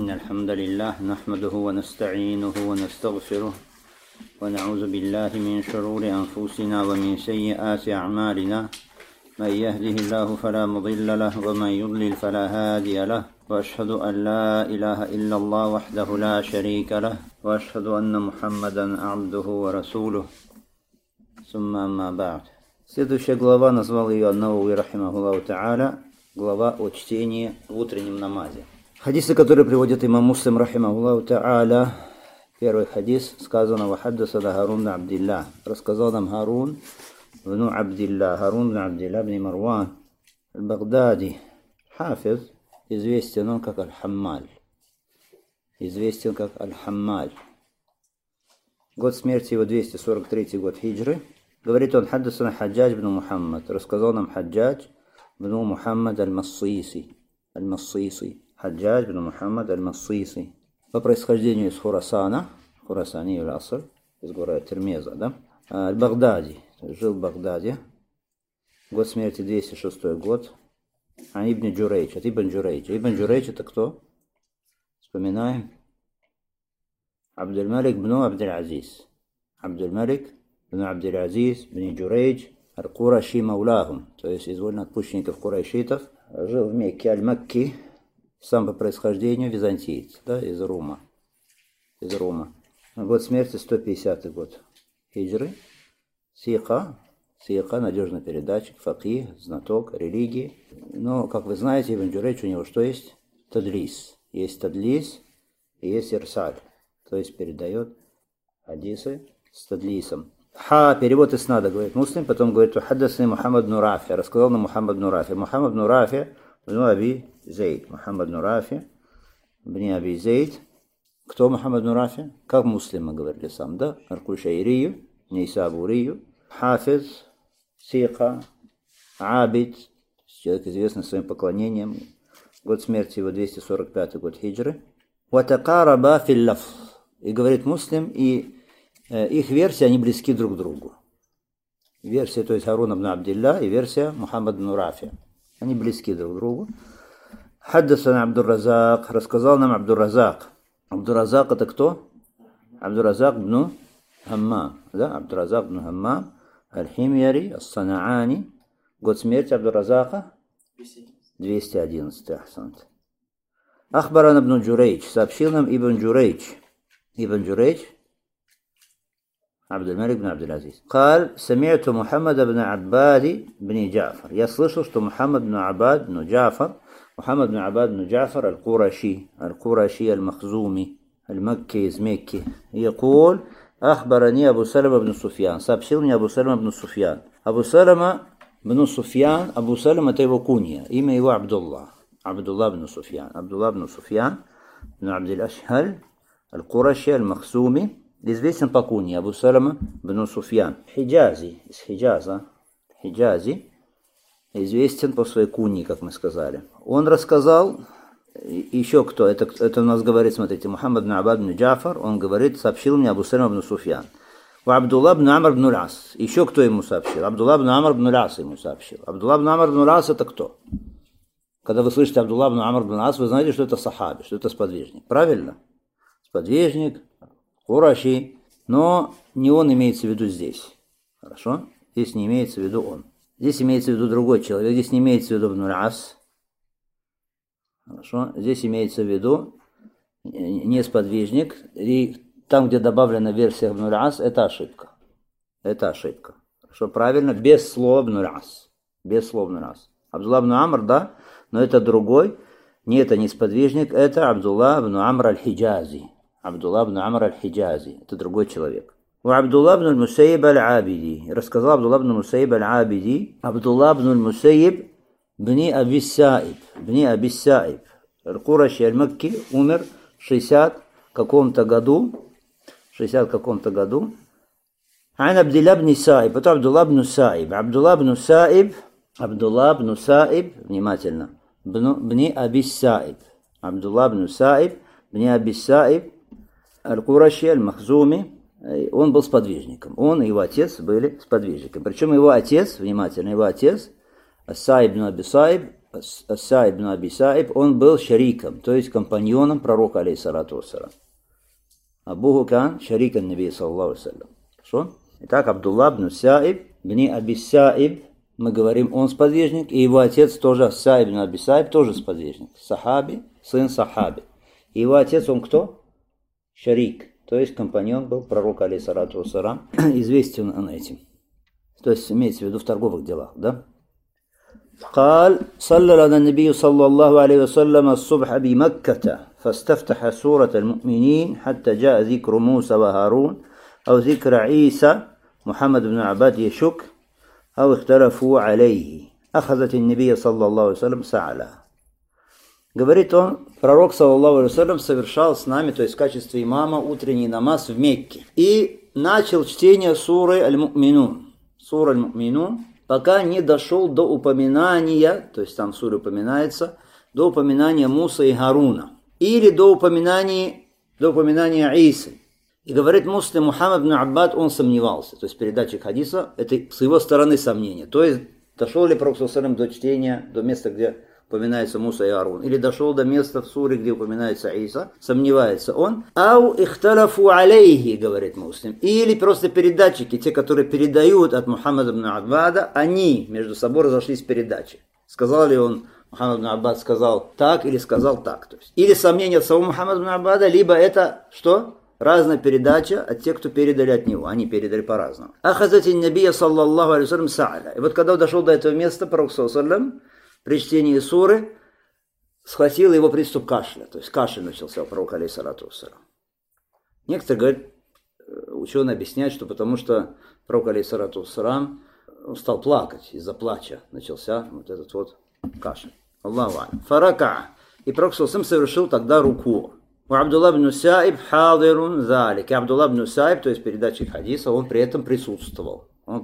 إن الحمد لله نحمده ونستعينه ونستغفره ونعوذ بالله من شرور أنفسنا ومن سيئات أعمالنا. من يهده الله فلا مضل له ومن يضلل فلا هادي له. وأشهد أن لا إله إلا الله وحده لا شريك له وأشهد أن محمدا عبده ورسوله. ثم أما بعد. Следующая глава, назвал ее Ан-Навави рахимахуллаху та'аля, глава о чтении в утреннем намазе. Хадисы, которые приводит имам Муслим рахимахуллаху та'аля. Первый хадис сказано: «Вахаддасана Харун бн Абдилlah». Рассказал нам Харун бн Абдилlah, Харун бн Абдилlah бн Марван аль-Багдади, хафиз, известен он как Аль-Хаммаль. Известен как Аль-Хаммаль. Год смерти его 243 год хиджры. Говорит он: «Хаддасана Хаджадж бн Мухаммад». Рассказал нам Хаджадж бн Мухаммад аль-Массиси. Аль-Массиси. Хаджадж бн Мухаммад аль-Массиси. По происхождению из Хурасана. Хурасани аль-Аср. Из города Термеза, да? Аль-Багдади. Жил в Багдаде. Год смерти 206 год. А Ибн Джурейдж. От Ибн Джурейджа. Ибн Джурейдж это кто? Вспоминаем. Абдуль-Малик бн Абдуль-Азиз. Абдуль-Малик бн Абдуль-Азиз бн Джурейдж аль-Кураши Маулахум. То есть из вольноотпущенников курайшитов. Жил в Мекке, Аль-Макки. Сам по происхождению византиец, да, из Рума. Из Рума. Год смерти 150 год хиджры. Сиха, надежный передатчик, факих, знаток религии. Но, как вы знаете, Ибн Джурейдж, у него что есть? Тадлис. Есть тадлис и есть ирсаль. То есть передает хадисы с тадлисом. Перевод иснада, говорит Муслим, потом говорит: «Хаддасани Мухаммад бн Рафи». Рассказал нам Мухаммад бн Рафи. Мухаммад бн Рафи бн Аби Зейд. Мухаммад бн Рафи бн Аби Зейд. Кто Мухаммад бн Рафи? Как Муслим мы говорили сам, да? Аркушайрию, Нейсабурию. Хафиз, Сиха, Абид. Человек известный своим поклонением. Год смерти его 245 год хиджры. «Ватакараба филлаф». И говорит Муслим, и их версии, они близки друг к другу. Версия, то есть Харуна бн Абдилля, и версия Мухаммад бн Рафи. Они близки друг к другу. Хаддасана Абдур-Разак. Рассказал нам Абдур-Разак. Абдур-Разак это кто? Абдур-Разак бн Хаммам. Да? Абдур-Разак бн Хаммам. Аль-Химьяри, Ас-Санаани. Год смерти Абдур-Разака? 211. Ахсант. Ахбаран ибн Джурейдж. Сообщил нам Ибн Джурейдж. Ибн Джурейдж Абдуль-Малик бн Абдуль-Азиз. Каль, сами'ту Мухаммада бн Аббади бн Джафар. Я слышал, что Мухаммад бн Аббад бн Джафар, Мухаммад бн Аббад бн Джафар аль-Кураши, аль-Махзуми, аль-Макки из Мекки. Якуль, ахбарани Абу Салама бн Суфьян. Сообщил мне Абу Салама бн Суфьян. Абу Салама бн Суфьян, Абу Салама это его кунья. Имя его Абдулла. Абдулла бн Суфьян. Абдулла бн Суфьян бн Абдуль-Ашхаль, аль-Кураши, аль-Махзуми. Известен по кунье Абу Салама бн Суфьян. Хиджази, из Хиджаза. Хиджази. Известен по своей кунье, как мы сказали. Он рассказал, еще кто, это у нас говорит, смотрите, Мухаммад бн Аббад бн Джафар, он говорит, сообщил мне Абу Салама бн Суфьян. У Абдулла бн Амр бн Ас. Еще кто ему сообщил? Абдулла бн Амр бн Ас ему сообщил. Абдулла бн Амр бн Ас это кто? Когда вы слышите Абдулла бн Амр бн Ас, вы знаете, что это сахаби, что это сподвижник. Правильно? Сподвижник, Кураши, но не он имеется в виду здесь. Хорошо? Здесь не имеется в виду он. Здесь имеется в виду другой человек. Здесь не имеется в виду Ибн Ас. Хорошо? Здесь имеется в виду не сподвижник. И там, где добавлена версия Ибн Ас, это ошибка. Это ошибка. Хорошо? Правильно? Без слова Ибн Ас. Без слова Ибн Ас. Абдулла бн Амр, да, но это другой. Не, это не сподвижник, это Абдулла бн Амр аль-Хиджази. Абдулла бн Амр аль-Хиджази. Это другой человек. У Абдулла бн аль-Мусайиб аль-Абиди. Рассказал Абдулла бн Мусайиб аль-Абиди. Абдулла бн аль-Мусайиб бни Абиссаиб. Бни Абиссаиб. Аль-Кураши аль-Макки умер в 60 каком-то году. Ан Абдилла бн Саиб. Это Абдулла бн Саиб. Абдулла бн Саиб. Внимательно. Бни Абиссаиб. Абдулла бн Саиб. Бни Абиссаиб. Аль-Кураши аль-Махзуми. Он был сподвижником. Он и его отец были сподвижниками. Причем его отец, внимательно, его отец, Саиб бн Аби Саиб, Ас-Саиб ибн Аби Саиб, он был шариком, то есть компаньоном пророка, алейхиссалату вассалам. Абуху кан шарикан наби саллаллаху алейхи вассалям. Хорошо? Итак, Абдулла ибн Саиб, ибн Аби Саиб, мы говорим, он сподвижник, и его отец тоже, Саиб ибн Аби Саиб, тоже сподвижник. Сахаби, сын Сахаби. И его отец, он кто? Шарик, то есть компаньон был пророка, алейхиссалату вассалам. Известен он этим. То есть имеется в виду в торговых делах, да? قال صلى لنا النبي صلى الله عليه وسلم الصبح بمكة فاستفتح سورة المؤمنين حتى جاء ذكر موسى وهارون أو ذكر عيسى محمد بن عباد يشك أو اختلفوا عليه أخذت النبي صلى الله عليه وسلم سعلا. Говорит он, пророк, саллаллаху алейхи ва саллям, совершал с нами, то есть в качестве имама, утренний намаз в Мекке. И начал чтение суры Аль-Му'минун. Сура Аль-Му'минун, пока не дошел до упоминания, то есть там в суре упоминается, до упоминания Мусы и Харуна. Или до упоминания Исы. И говорит Муслим, Мухаммад ибн Аббад, он сомневался. То есть передатчик хадиса, это с его стороны сомнение. То есть дошел ли пророк саллаллаху алейхи ва саллям до чтения, до места, где упоминается Муса и Харун, или дошел до места в суре, где упоминается Иса, сомневается он. Ау ихталафу алейхи, говорит Муслим. Или просто передатчики, те, которые передают от Мухаммада ибн Аббада, они между собой разошлись в передаче. Сказал ли он, Мухаммад ибн Аббад сказал так или сказал так. То есть, или сомнение от самого Мухаммада ибн Аббада, либо это что? Разная передача от тех, кто передали от него. Они передали по-разному. Ахазати набия саллаллаху алейхи ва саллям сааля. И вот когда он дошел до этого места, пророк саллаллаху алейхи ва саллям при чтении суры схватил его приступ кашля. То есть кашель начался у пророка, алейхиссалату вассалям. Некоторые говорят, ученые объясняют, что потому что пророк, алейхиссалату вассалям, стал плакать, из-за плача начался вот этот вот кашель. Аллаху а'лям. Фарака. И пророк саллаллаху алейхи ва саллям совершил тогда руку. У Абдулла ибн Саиб хадирун залик. И Абдулла ибн Саиб, то есть передатчик хадиса, он при этом присутствовал.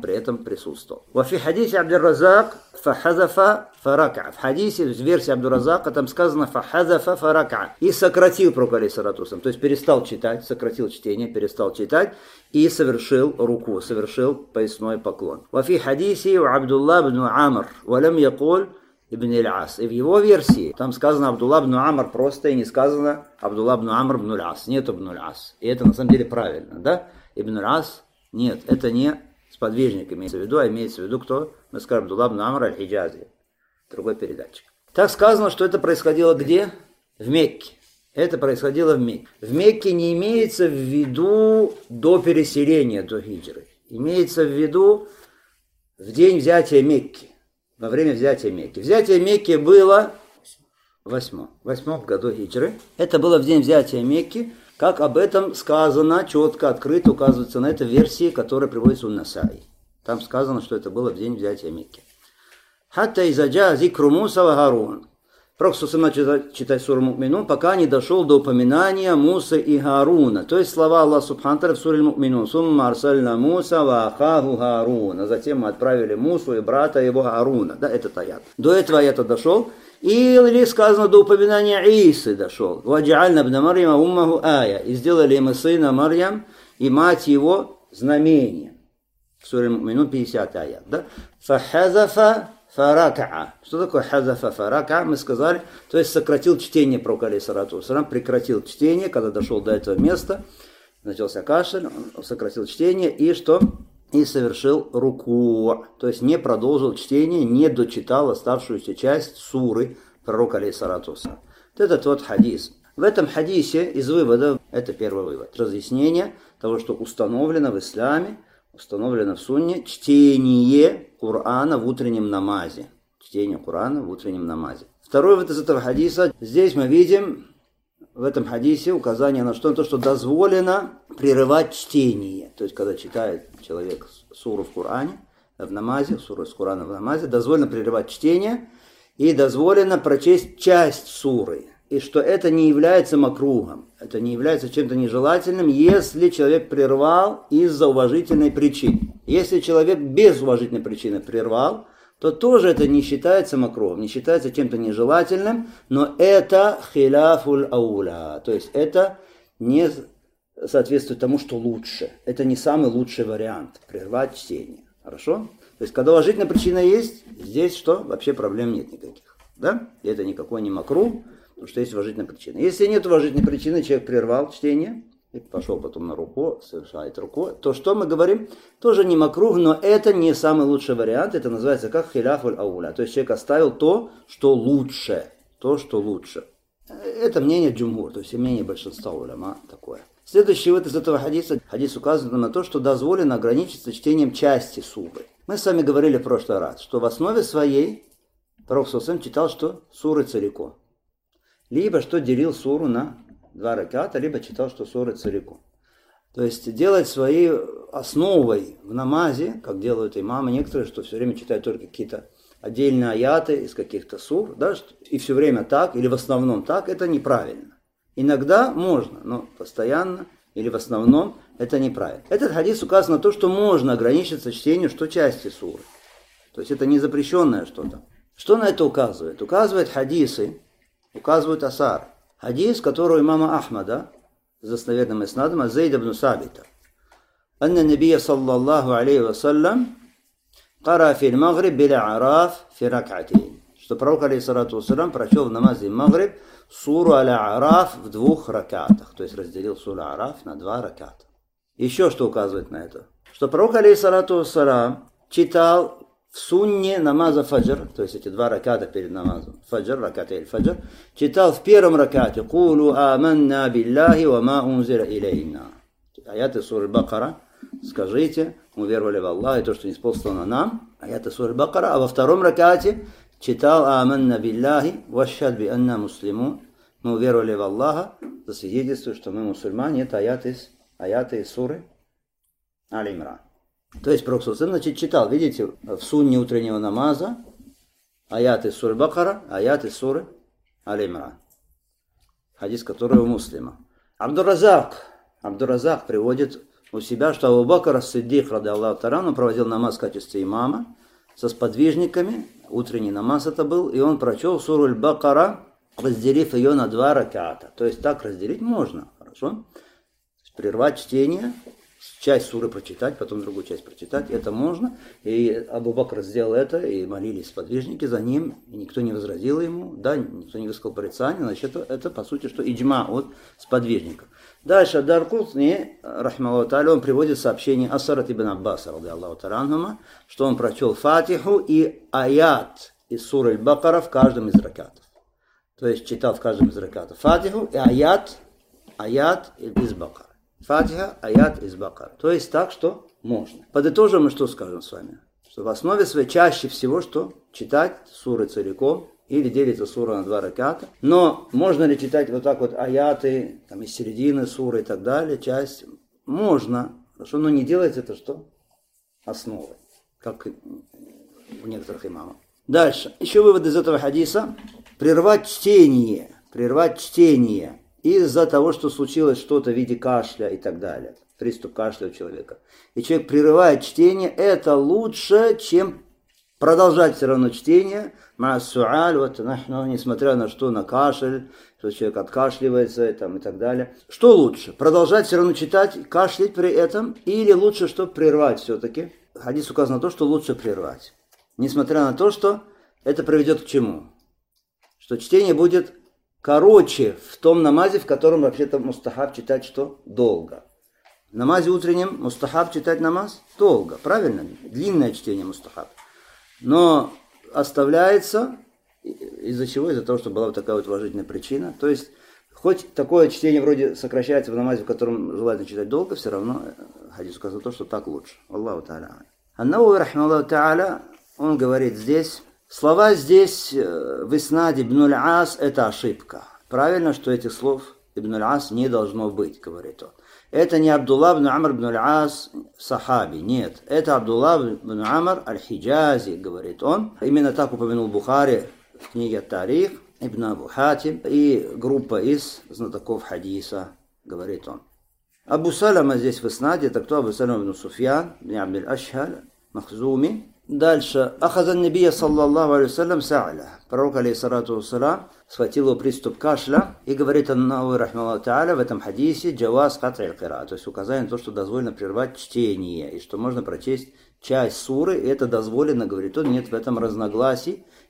Вафи хадисе Абдур-Разак фахазафа фарака. В хадисе, в версии Абдур-Разака, там сказано фахазафа фарака. И сократил пророк, алейхиссалату вассалям. То есть перестал читать, сократил чтение, перестал читать и совершил руку, совершил поясной поклон. Вафи хадисе у Абдулла ибн Амр. Валям якуль ибн аль-Ас. И в его версии там сказано Абдулла ибн Амр просто, и не сказано Абдулла ибн Амр ибн аль-Ас. Нет ибн аль-Ас. И это на самом деле правильно, да? Ибн аль-Ас, нет, это не сподвижник имеется в виду, а имеется в виду кто? Мы скажем, Абдулла ибн Амр аль-Хиджази. Другой передатчик. Так сказано, что это происходило где? В Мекке. Это происходило в Мекке. В Мекке не имеется в виду до переселения, до хиджры. Имеется в виду в день взятия Мекки. Во время взятия Мекки. Взятие Мекки было в 8 году хиджры. Это было в день взятия Мекки. Как об этом сказано, четко, открыто указывается на этой версии, которая приводится у Насаи. Там сказано, что это было в день взятия Мекки. Хатта изаджа зикру Муса ва Харун. Пророк начал читать суру Му'минун, пока не дошел до упоминания Мусы и Харуна. То есть слова Аллаха Субхану ва Тааля в суре Му'минун. Сумма арсальна Муса ва ахаху Харуна. Затем мы отправили Мусу и брата его Харуна. Да, этот аят. До этого аята дошел. Или сказано до упоминания Исы дошел. Ваджаальна бна Марьяма уммаху ая. И сделали мы сына Марьям и мать его знамением. В суре Му'минун 50 аят. Да? Фахазафа фарака. Что такое хазафа фарака? Мы сказали, то есть сократил чтение пророка, алейхиссалату вассалям, прекратил чтение, когда дошел до этого места, начался кашель, он сократил чтение и что? И совершил руку, то есть не продолжил чтение, не дочитал оставшуюся часть суры пророка, алейхиссалату вассалям. Вот этот вот хадис. В этом хадисе из вывода, это первый вывод, разъяснение того, что установлено в исламе, установлено в сунне чтение Корана в утреннем намазе. Чтение Корана в утреннем намазе. Второй вывод из этого хадиса. Здесь мы видим в этом хадисе указание на что? На то, что дозволено прерывать чтение. То есть, когда читает человек суру в Коране, в намазе, суру из Корана в намазе, дозволено прерывать чтение и дозволено прочесть часть суры. И что это не является макругом, это не является чем-то нежелательным, если человек прервал из-за уважительной причины. Если человек без уважительной причины прервал, то тоже это не считается макругом, не считается чем-то нежелательным, но это хиляфуль ауля, то есть это не соответствует тому, что лучше. Это не самый лучший вариант прервать чтение. Хорошо? То есть, когда уважительная причина есть, здесь что? Вообще проблем нет никаких. Да? И это никакой не макрух, потому что есть уважительная причина. Если нет уважительной причины, человек прервал чтение, и пошел потом на руку, совершает руку, то что мы говорим? Тоже не макрух, но это не самый лучший вариант, это называется как хиляфуль ауля. То есть человек оставил то, что лучше. То, что лучше. Это мнение джумгур, то есть мнение большинства уляма такое. Следующий вывод из этого хадиса. Хадис указывает на то, что дозволено ограничиться чтением части суры. Мы с вами говорили в прошлый раз, что в основе своей пророк ﷺ читал, что суры целиком. Либо что делил суру на 2 раката, либо читал, что суры целиком. То есть делать своей основой в намазе, как делают имамы некоторые, что все время читают только какие-то отдельные аяты из каких-то сур, да, и все время так, или в основном так, это неправильно. Иногда можно, но постоянно или в основном это неправильно. Этот хадис указывает на то, что можно ограничиться чтением что части суры. То есть это не запрещенное что-то. Что на это указывает? Указывает хадисы, указывает асар. Хадис, который у имама Ахмада, с достоверным иснадом, от Зейда ибн Сабита. Анна набия саллаллаху алейхи вассалям قرأ في المغرب بالأعراف في ركعتين. Что пророк, алейхиссалату вассалям, прочел в намазе Магриб суру Аль-А'раф в 2 ракатах. То есть разделил суру А'раф на 2 раката. Еще что указывает на это? Что пророк, алейхиссалату вассалям, читал в сунне намаза фаджр, то есть эти 2 раката перед намазом фаджр, раката аль-фаджр, читал в первом ракате «Кулу аманна биллахи ва ма унзира илейна». Аяты суры Бакара. Скажите, мы веровали в Аллаха и то, что не спослано нам, аяты суры Бакара, а во втором ракате читал «Аманна биллахи вашхад би анна муслимун». Мы уверовали в Аллаха, засвидетельствуя, что мы мусульмане. Это аяты из суры Аль-Имран. То есть пророк значит, читал, видите, в сунне утреннего намаза аяты из суры Бакара, аяты из суры Аль-Имран. Хадис, который у Муслима. Абдуразак приводит у себя, что Абу Бакр ас-Сиддик, ради Аллаху та'аля, он проводил намаз в качестве имама со сподвижниками, утренний намаз это был, и он прочел суру Аль-Бакара, разделив ее на 2 раката. То есть так разделить можно, хорошо? Прервать чтение, часть суры прочитать, потом другую часть прочитать, это можно. И Абу Бакр сделал это, и молились сподвижники за ним, и никто не возразил ему, да, никто не высказал порицания, значит, это по сути, что иджма от сподвижников. Дальше Дар-Кутни, рахмаллаху та'аля, он приводит сообщение Асарат ибн Аббаса, ради Аллаху та'аля, что он прочел Фатиху и аят из суры Аль-Бакара в каждом из ракатов. То есть читал в каждом из ракатов Фатиху и аят из Бакара. Фатиха, аят из Бакара. То есть так, что можно. Подытожим мы что скажем с вами? Что в основе своей чаще всего что? Читать суры целиком или делится сура на 2 раката. Но можно ли читать вот так вот аяты там, из середины суры и так далее, часть? Можно. Хорошо, но не делается это что? Основой. Как у некоторых имамов. Дальше. Еще вывод из этого хадиса. Прервать чтение из-за того, что случилось что-то в виде кашля и так далее. Приступ кашля у человека. И человек прерывает чтение, это лучше, чем продолжать все равно чтение, несмотря на что, на кашель, что человек откашливается там, и так далее. Что лучше? Продолжать все равно читать, кашлять при этом, или лучше, чтобы прервать все-таки? Хадис указан на то, что лучше прервать. Несмотря на то, что это приведет к чему? Что чтение будет короче в том намазе, в котором вообще-то мустахаб читать что? Долго. В намазе утреннем мустахаб читать намаз долго, правильно? Длинное чтение мустахаб. Но оставляется, из-за чего? Из-за того, что была вот такая вот уважительная причина. То есть, хоть такое чтение вроде сокращается в намазе, в котором желательно читать долго, все равно хадис указывает то, что так лучше. Аллаху та'аля. Ан-Навави, рахмаллаху та'аля, он говорит здесь, слова здесь в иснаде Ибн Аль-Ас это ошибка. Правильно, что этих слов Ибн Аль-Ас не должно быть, говорит он. Это не Абдулла ибн Амр ибн Аль-Ас сахаби, нет. Это Абдулла ибн Амр аль-Хиджази, говорит он. Именно так упомянул Бухари в книге Тарих, Ибн Абу Хатим и группа из знатоков хадиса, говорит он. Абу Салама здесь в иснаде, это кто? Абу Салама ибн Суфьян, ибн Абд аль-Ашхаль, Махзуми. Дальше. Ахазан набия саллаллаху алейхи вассалям са'ля. Пророк алейхиссалату вассалям схватил его приступ кашля и говорит Ан-Навави рахмаллаху та'аля в этом хадисе джаваз кат'и аль-кира, то есть указание на то, что дозволено прервать чтение и что можно прочесть часть суры, и это дозволено, говорит он, нет в этом разногласий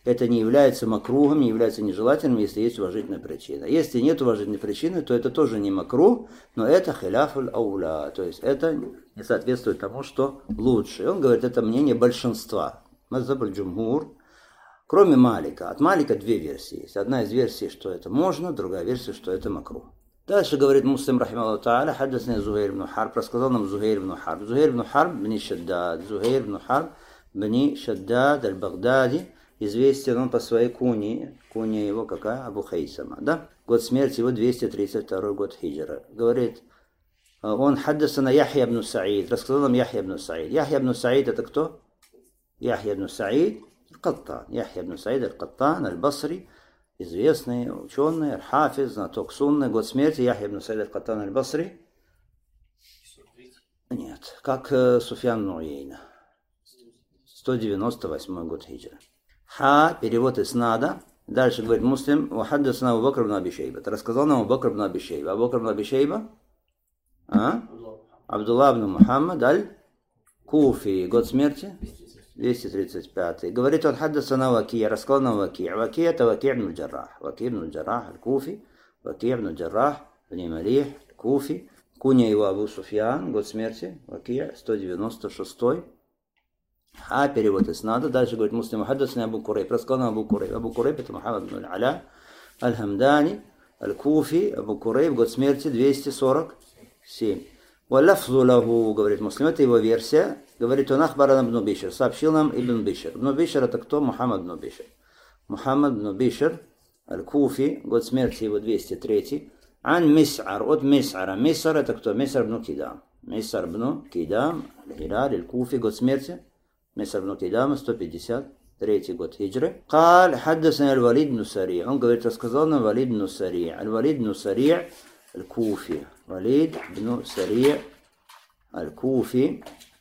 это не является макругом, не является нежелательным, если есть уважительная причина. Если нет уважительной причины, то это тоже не макрух, но это хиляфуль ауля, то есть это не соответствует тому, что лучше. И он говорит, это мнение большинства. Мазхаб аль-джумхур, кроме Малика. От Малика две версии есть. Одна из версий, что это можно, другая версия, что это макрух. Дальше говорит Муслим, рахимахуллаху тааля, хаддасна Зухайр ибн Харб, рассказал нам Зухайр ибн Харб. Зухайр ибн Харб бни Шаддад. Зухайр ибн Харб бни Шаддад аль-Багдади. Известен он по своей куне. Куня его какая? Абу Хайсама. Да? Год смерти его 232 год хиджра. Говорит, он хаддасана Яхья ибн Саид. Рассказал нам Яхья ибн Саид. Яхья ибн Саид это кто? Яхья ибн Саид аль-Каттан. Яхья ибн Саид аль-Каттан аль-Басри. Известный ученый, аль-Хафиз, знаток сунны. Год смерти Яхья ибн Саид аль-Каттан аль-Басри. Нет, как Суфьян ибн Уейна. 198 год хиджра. Перевод иснада. Дальше говорит Муслим, вахаддасна Абу Бакр ибн Аби Шейба. Рассказал нам Абу Бакр ибн Аби Шейба. Абу Бакр ибн Аби Шейба? Абдулла ибн Мухаммад аль-Куфи. Год смерти? 235. Говорит он, хаддасана Вакия. Рассказал нам Вакия. Вакия это Вакия ибн Джаррах. Вакия ибн Джаррах аль-Куфи. Вакия ибн Джаррах бни Малих аль-Куфи. Куня его Абу Суфьян. Год смерти? Вакия 196. Перевод иснада. Дальше говорит Муслим, хаддасна Абу Курайб. Рассказал нам Абу Курайб. Абу Курайб это Мухаммад ибн аль-Аля аль-Хамдани аль-Куфи. Абу Курайб, год смерти 247. Валяфзу лаху, говорит Муслим, это его версия. Говорит он, ахбарана ибн Бишр. Сообщил нам ибн Бишр. Ибн Бишр это кто? Мухаммад ибн Бишр. Мухаммад ибн Бишр аль-Куфи, год смерти его 203. Ан Мис'ар, от Мис'ара. Мис'ар это кто? Мис'ар ибн Кидам. Мис'ар ибн Кидам аль-Хилаль аль-Куфи, год смерти Мис'ар ибн Кидам, 153 год хиджры. Каль хаддасна аль-Валид ибн Сари. Он говорит, рассказал нам Валид ибн Сари. Аль-Валид ибн Сари аль-Куфи. Валид ибн Сари аль-Куфи.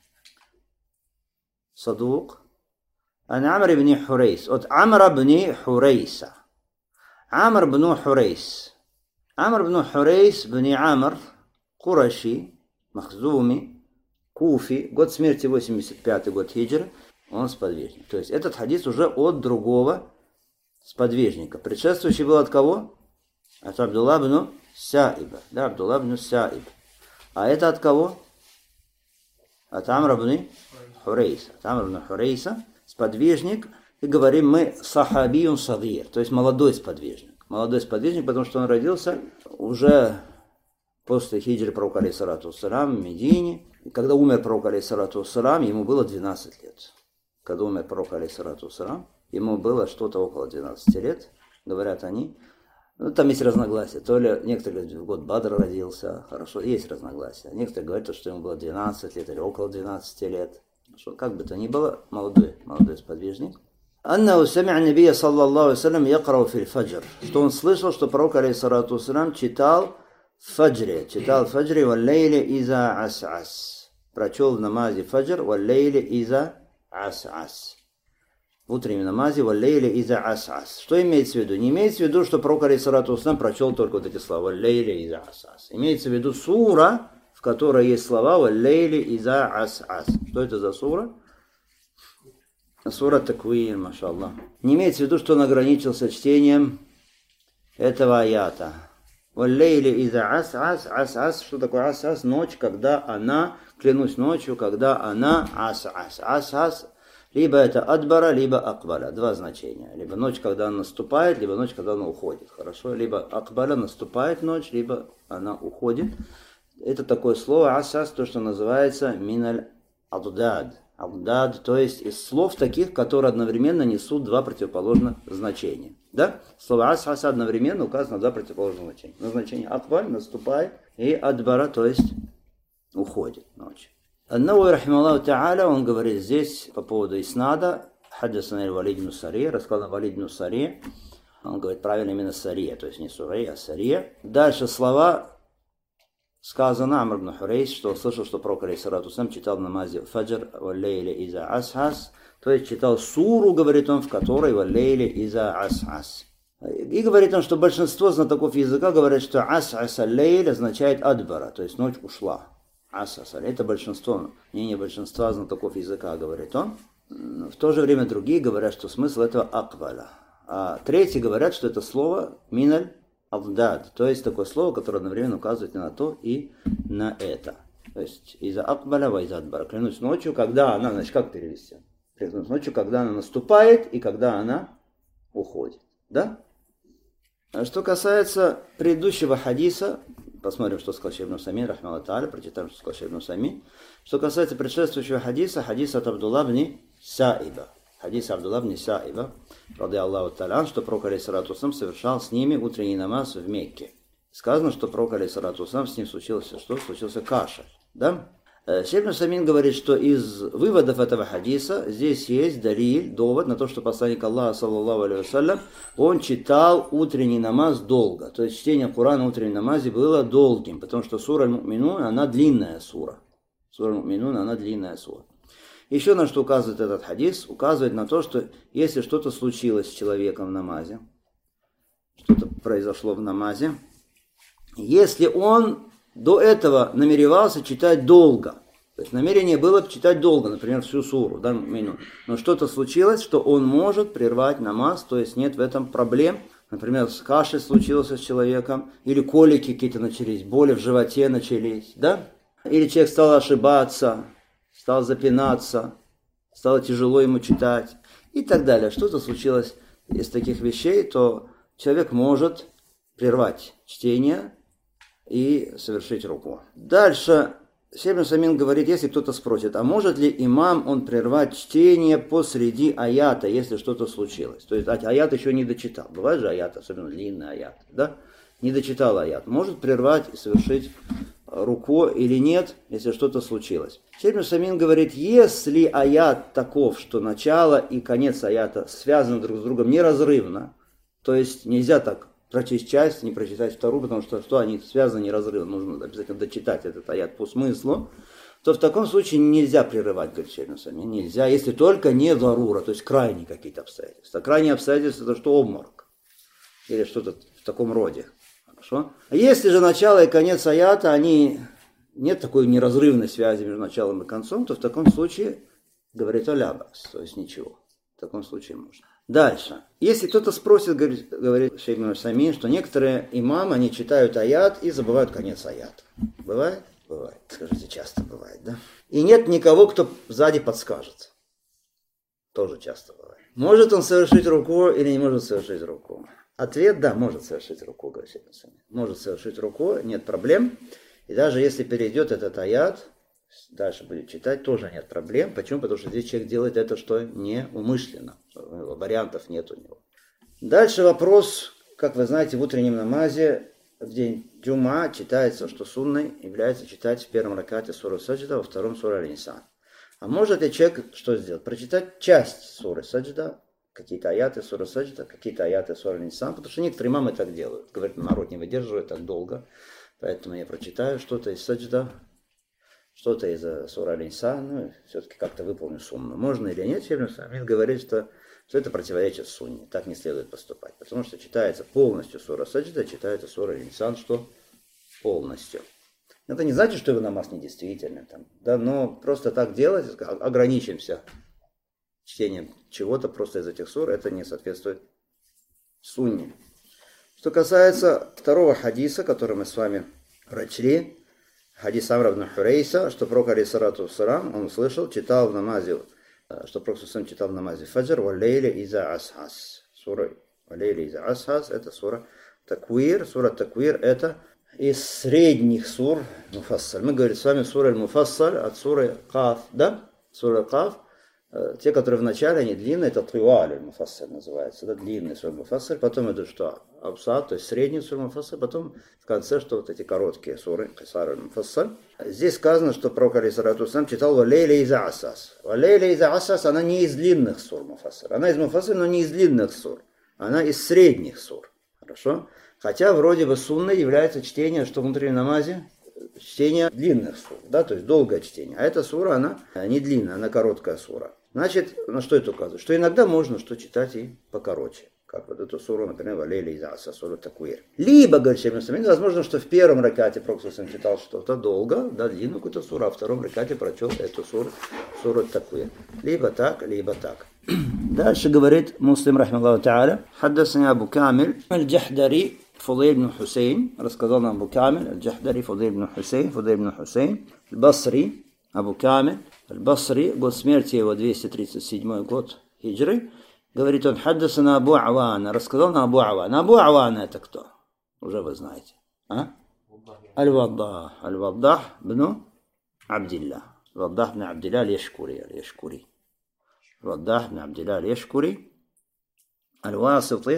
صدوق عن عمرو بن حريث от عمرو بن حريث عمرو بن حريث عمرو بن حريث بن عامر قرشي مخزومي Куфи, год смерти 85 год хиджры, он сподвижник. То есть этот хадис уже от другого сподвижника. Предшествующий был от кого? От Абдулла ибн Саиба. Да, Абдулла ибн Саиб. А это от кого? От Амра ибн Хурейса. От Амра ибн Хурейса, сподвижник. И говорим мы сахабиюн сагир, то есть молодой сподвижник. Молодой сподвижник, потому что он родился уже после хиджры пророка алейхиссалату вассалям в Медине. И когда умер пророк алейхиссалату вассалям, ему было 12 лет. Когда умер пророк алейхиссалату вассалям, ему было что-то около 12 лет, говорят они. Ну, там есть разногласия. То ли некоторые говорят, в год Бадра родился, хорошо, есть разногласия. Некоторые говорят, что ему было 12 лет или около 12 лет. Что, как бы то ни было, молодой сподвижник. Аннаху сами'а набия саллаллаху алейхи вассалям якрау фил фаджр. Что он слышал, что пророк алейхиссалату вассалям читал в фаджре валлейле иза ас-ас. Прочел в намазе фаджр валлейле иза ас-ас. В утреннем намазе валлейле иза ас-ас. Что имеется в виду? Не имеется в виду, что пророк алейхиссалату вассалям прочел только вот эти слова валлейле иза ас-ас. Имеется в виду сура, в которой есть слова валлейле иза ас-ас. Что это за сура? Сура Таквир, машаллах. Не имеется в виду, что он ограничился чтением этого аята. Валлейли иза ас-ас, ас-ас. Что такое ас-ас? Ночь, когда она, клянусь ночью, когда она ас-ас. Ас-ас. Либо это адбара, либо акбаля. Два значения. Либо ночь, когда она наступает, либо ночь, когда она уходит. Хорошо? Либо акбаля, наступает ночь, либо она уходит. Это такое слово ас-ас, то, что называется миналь аддад. Абдад, то есть из слов таких, которые одновременно несут два противоположных значения. Да? Слово ас-ас одновременно указано два противоположных значения. На значение акбаль, наступает, и адбара, то есть уходит ночь. Аннауи рахималлаху та'аля, он говорит здесь по поводу иснада, хаддасана Валид ибн Сари, рассказал Валид ибн Сари, он говорит правильно именно Сария, то есть не Сурей, а Сария. Дальше слова. Сказано Амр ибн Хурейс, что он слышал, что пророк алейхиссалату вассалям читал в намазе фаджр валлейле иза ас-ас, то есть читал суру, говорит он, в которой валлейле иза ас-ас. И говорит он, что большинство знатоков языка говорят, что ас-ас аллейль означает адбара, то есть ночь ушла. Ас-ас аллейль, это большинство, мнение большинства знатоков языка, говорит он. В то же время другие говорят, что смысл этого акбаля. А третьи говорят, что это слово миналь авдад, то есть такое слово, которое одновременно указывает и на то, и на это. То есть из-за акбаля ва из-за адбара. Клянусь ночью, когда она, значит, как перевести? Клянусь ночью, когда она наступает и когда она уходит. Да? А что касается предыдущего хадиса, посмотрим, что сказал Шейх ибн Усаймин, рахмаллаху тааля, прочитаем, что сказал Шейх ибн Усаймин. Что касается предшествующего хадиса, хадис от Абдулла ибн Саиба. Хадис Абдулла ибн Саиба, ради Аллаху тааля, что пророк алейхиссалату вассалям совершал с ними утренний намаз в Мекке. Сказано, что пророк алейхиссалату вассалям с ним случился что? Случился кашель. Да? Шейх ибн Усаймин говорит, что из выводов этого хадиса здесь есть далиль, довод на то, что посланник Аллаха, саллаллаху алейхи вассалям, он читал утренний намаз долго. То есть чтение Корана в утреннем намазе было долгим, потому что сура Аль-Му'минун, она длинная сура. Сура Аль-Му'минун, она длинная сура. Еще на что указывает этот хадис, указывает на то, что если что-то случилось с человеком в намазе, что-то произошло в намазе, если он до этого намеревался читать долго. То есть намерение было читать долго, например, всю суру, да, минут. Но что-то случилось, что он может прервать намаз, то есть нет в этом проблем. Например, кашель случился с человеком, или колики какие-то начались, боли в животе начались, да? Или человек стал ошибаться, стал запинаться, стало тяжело ему читать и так далее. Что-то случилось из таких вещей, то человек может прервать чтение и совершить руку. Дальше Шейх ибн Усаймин говорит, если кто-то спросит, а может ли имам он прервать чтение посреди аята, если что-то случилось? То есть аят еще не дочитал. Бывает же аят, особенно длинный аят, да? Не дочитал аят. Может прервать и совершить руку или нет, если что-то случилось. Шейх ибн Усаймин говорит, если аят таков, что начало и конец аята связаны друг с другом неразрывно, то есть нельзя так прочесть часть, не прочитать вторую, потому что они связаны неразрывно, нужно обязательно дочитать этот аят по смыслу, то в таком случае нельзя прерывать, говорит Шейх ибн Усаймин, нельзя, если только не зарура, то есть крайние какие-то обстоятельства. Крайние обстоятельства это что обморок или что-то в таком роде. Хорошо? А если же начало и конец аята, они нет такой неразрывной связи между началом и концом, то в таком случае говорит алябас, то есть ничего. В таком случае можно. Дальше. Если кто-то спросит, говорит Шейх ибн Усаймин, что некоторые имамы, они читают аят и забывают конец аята. Бывает? Бывает. Скажите, часто бывает, да? И нет никого, кто сзади подскажет. Тоже часто бывает. Может он совершить руку или не может совершить руку? Ответ – да, может совершить руку, говорит Шейх ибн Усаймин. Может совершить руку, нет проблем. И даже если перейдет этот аят, дальше будет читать, тоже нет проблем. Почему? Потому что здесь человек делает это, что не умышленно. Вариантов нет у него. Дальше вопрос, как вы знаете, в утреннем намазе в день джума читается, что сунной является читать в первом ракате суру саджда, во втором суру аль-Инсан. А может ли человек что сделать? Прочитать часть суры саджда, какие-то аяты суры саджда, какие-то аяты суру аль-Инсан, потому что некоторые имамы так делают. Говорят, народ не выдерживает так долго, поэтому я прочитаю что-то из саджда, что-то из суры аль-Инсан, ну, все-таки как-то выполню сунну. Можно или нет? Шейх ибн Усаймин говорит, что это противоречит сунне. Так не следует поступать. Потому что читается полностью сура саджда, читается сура аль-Инсан, что полностью. Это не значит, что его намаз недействительный. Да, но просто так делать, ограничимся чтением чего-то просто из этих сур, это не соответствует сунне. Что касается второго хадиса, который мы с вами прочли, хадис Амра ибн Хурейса, что пророк алейхиссалату вассалям, он услышал, читал в намазе, что пророк сам читал в намазе фаджр, валлейля иза асхас. Сура валлейля иза асхас, это сура Таквир. Сура Таквир это из средних сур Муфассаль. Мы говорим с вами сура Аль-Муфассаль от суры Каф, да? Сура Каф. Те, которые в начале, они длинные, это Тиваль Аль-Муфассаль называется, да? Длинный сура Муфассаль. Потом идут что? Абсат, то есть средний сура Муфассаль. Потом в конце, что вот эти короткие суры, Кисар Аль-Муфассаль. Здесь сказано, что пророк алейхиссалату вассалям читал «Валейля иза асас». «Валейля иза асас» она не из длинных сур Муфассаль. Она из Муфассаль, но не из длинных сур. Она из средних сур. Хорошо? Хотя вроде бы сунной является чтение, что в внутреннем намазе, чтение длинных сур, да, то есть долгое чтение. А эта сура, она не длинная, она короткая сура. Значит, на что это указывает? Что иногда можно что читать и покороче. как вот эту суру, например, валили из аса, суру таквир. Либо, говорит Шейх Ибн Усаймин, возможно, что в первом ракате Пророк читал что-то долго, да, длинную какую-то суру, а в втором ракате прочел эту суру таквир. Либо так, либо так. Дальше говорит Муслим, рахмаллаху та'аля, хаддасани Абу Камиль, аль-Джахдари, Фудейль ибн Хусейн, рассказал нам Абу Камиль, аль-Джахдари, Фудейль ибн Хусейн, аль-Басри, Абу Камиль, аль-Басри, год смерти его 237 год хиджры. Говорит он, хаддасана Абу Авана, рассказал нам Абу Авана. Абу Авана это кто? Уже вы знаете. А? Аль-Ваддах бну Абдилlah. Ваддах бну Абдилlah аль-Яшкури. Ваддах бну Абдилlah аль-Яшкури. Аль-Васити,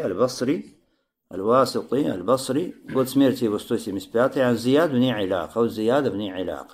аль-Басри. Год смерти его 175. А Зияд бни Иляка. Зияд бни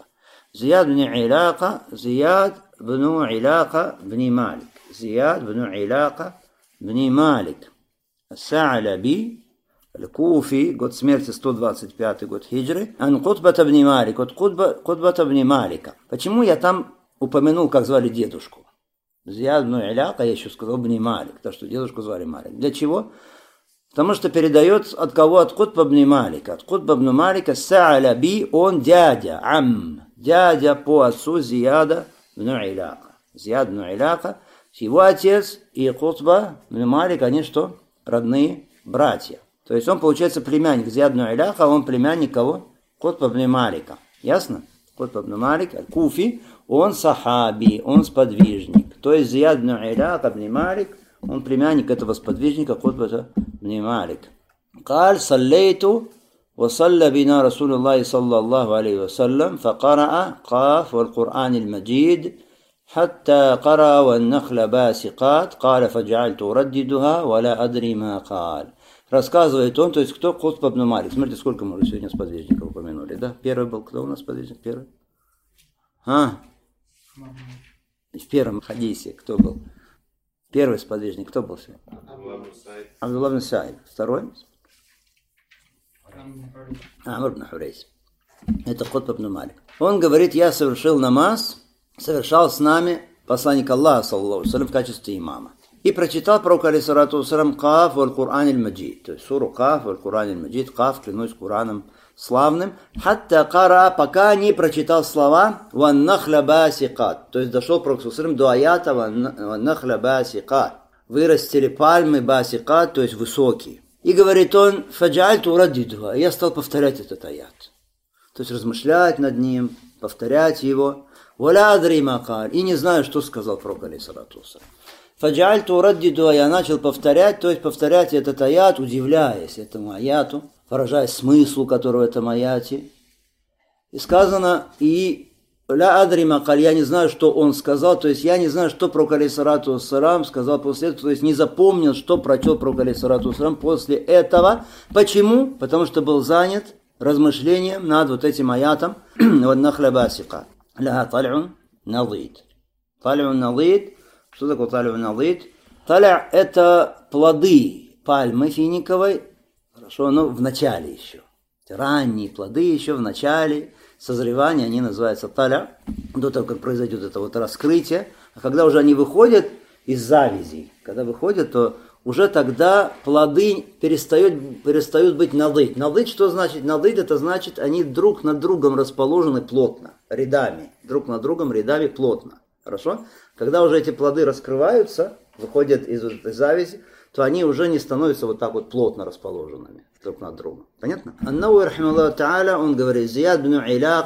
Иляка бни Малик. زياد بن علاقة بن مالك الثعلبي الكوفي قد смерти 125 год хиджры, ан Кутбата бни Малик, от Кутбата бни Малика. Почему я там упомянул, как звали дедушку? Зияд бн Иляка, я еще сказал бни Малик, потому что дедушку звали Малик. Для чего? Потому что передает от кого? От Кутба бни Малика. От Кутба бни Малика Са'алаби, он дядя по отцу Зияда бн Иляка. Зияд бн Иляка, его отец и Кутба бн Малик, они что? Родные братья. То есть он, получается, племянник Зияд бн Иляка, он племянник кого? Кутба бн Малика. Ясно? Кутба бн Малик, аль-Куфи, он сахаби, он сподвижник. То есть Зияд бн Иляка бн Малик, он племянник этого сподвижника Кутба бн Малик. قال صليت وصلى بنا رسول الله صلى الله عليه وسلم فقرأ قاف والقرآن المجيد حتى قرأ والنخل باسقات قال فجعلت أرددها ولا أدري ما قال. Рассказывает он, то есть кто? Кутба бн Малик. Смотрите, сколько мы уже сегодня сподвижников упомянули, да? Первый был кто у нас сподвижник? Первый? В первом хадисе кто был? Первый сподвижник кто был сегодня? Абдулла бн Саиб. Второй? Амр бн Хурейс. Это Кутба бн Малик. Он говорит, я совершал с нами посланник Аллаха, саллаллаху алейхи ва саллям, в качестве имама. И прочитал пророк, алейхиссалату вассалям, Каф валь Кур'ан аль-Маджид. То есть суру Каф валь Кур'ан аль-Маджид. Каф, клянусь Кураном славным. Хатта кара, пока не прочитал слова ван нахля басикат. То есть дошел пророк, саллаллаху алейхи ва саллям, до аята ван нахля басикат. Вырастили пальмы басикат, то есть высокие. И говорит он, фаджальту радидуха. Я стал повторять этот аят. То есть размышлять над ним, повторять его. Валя адри макаль. И не знаю, что сказал пророк, алейхиссалату вассалям. Фаджальту раддиду, я начал повторять, то есть повторять этот аят, удивляясь этому аяту, поражаясь смыслу, которого в этом аяте. И сказано, и ля адри макаль, я не знаю, что он сказал, то есть я не знаю, что пророк, алейхиссалату вассалям, сказал после этого, то есть не запомнил, что прочел пророк, алейхиссалату вассалям после этого. Почему? Потому что был занят размышлением над вот этим аятом. Ваннахля басика. Ля тал'ун надид. Тал'ун надид. Что такое тал'ун надид? Таля – это плоды пальмы финиковой. Хорошо, но в начале еще. Ранние плоды еще в начале созревания, они называются таля. До того, как произойдет это вот раскрытие. А когда уже они выходят из завязей, когда выходят, то уже тогда плоды перестают быть надид. Надид что значит? Надид это значит, они друг над другом расположены плотно, рядами. Друг над другом рядами плотно. Хорошо? Когда уже эти плоды раскрываются, выходят из завязи, то они уже не становятся вот так вот плотно расположенными друг над другом. Понятно? Ан-Навави, рахимахуллаху та'аля, он говорит, Зияд бн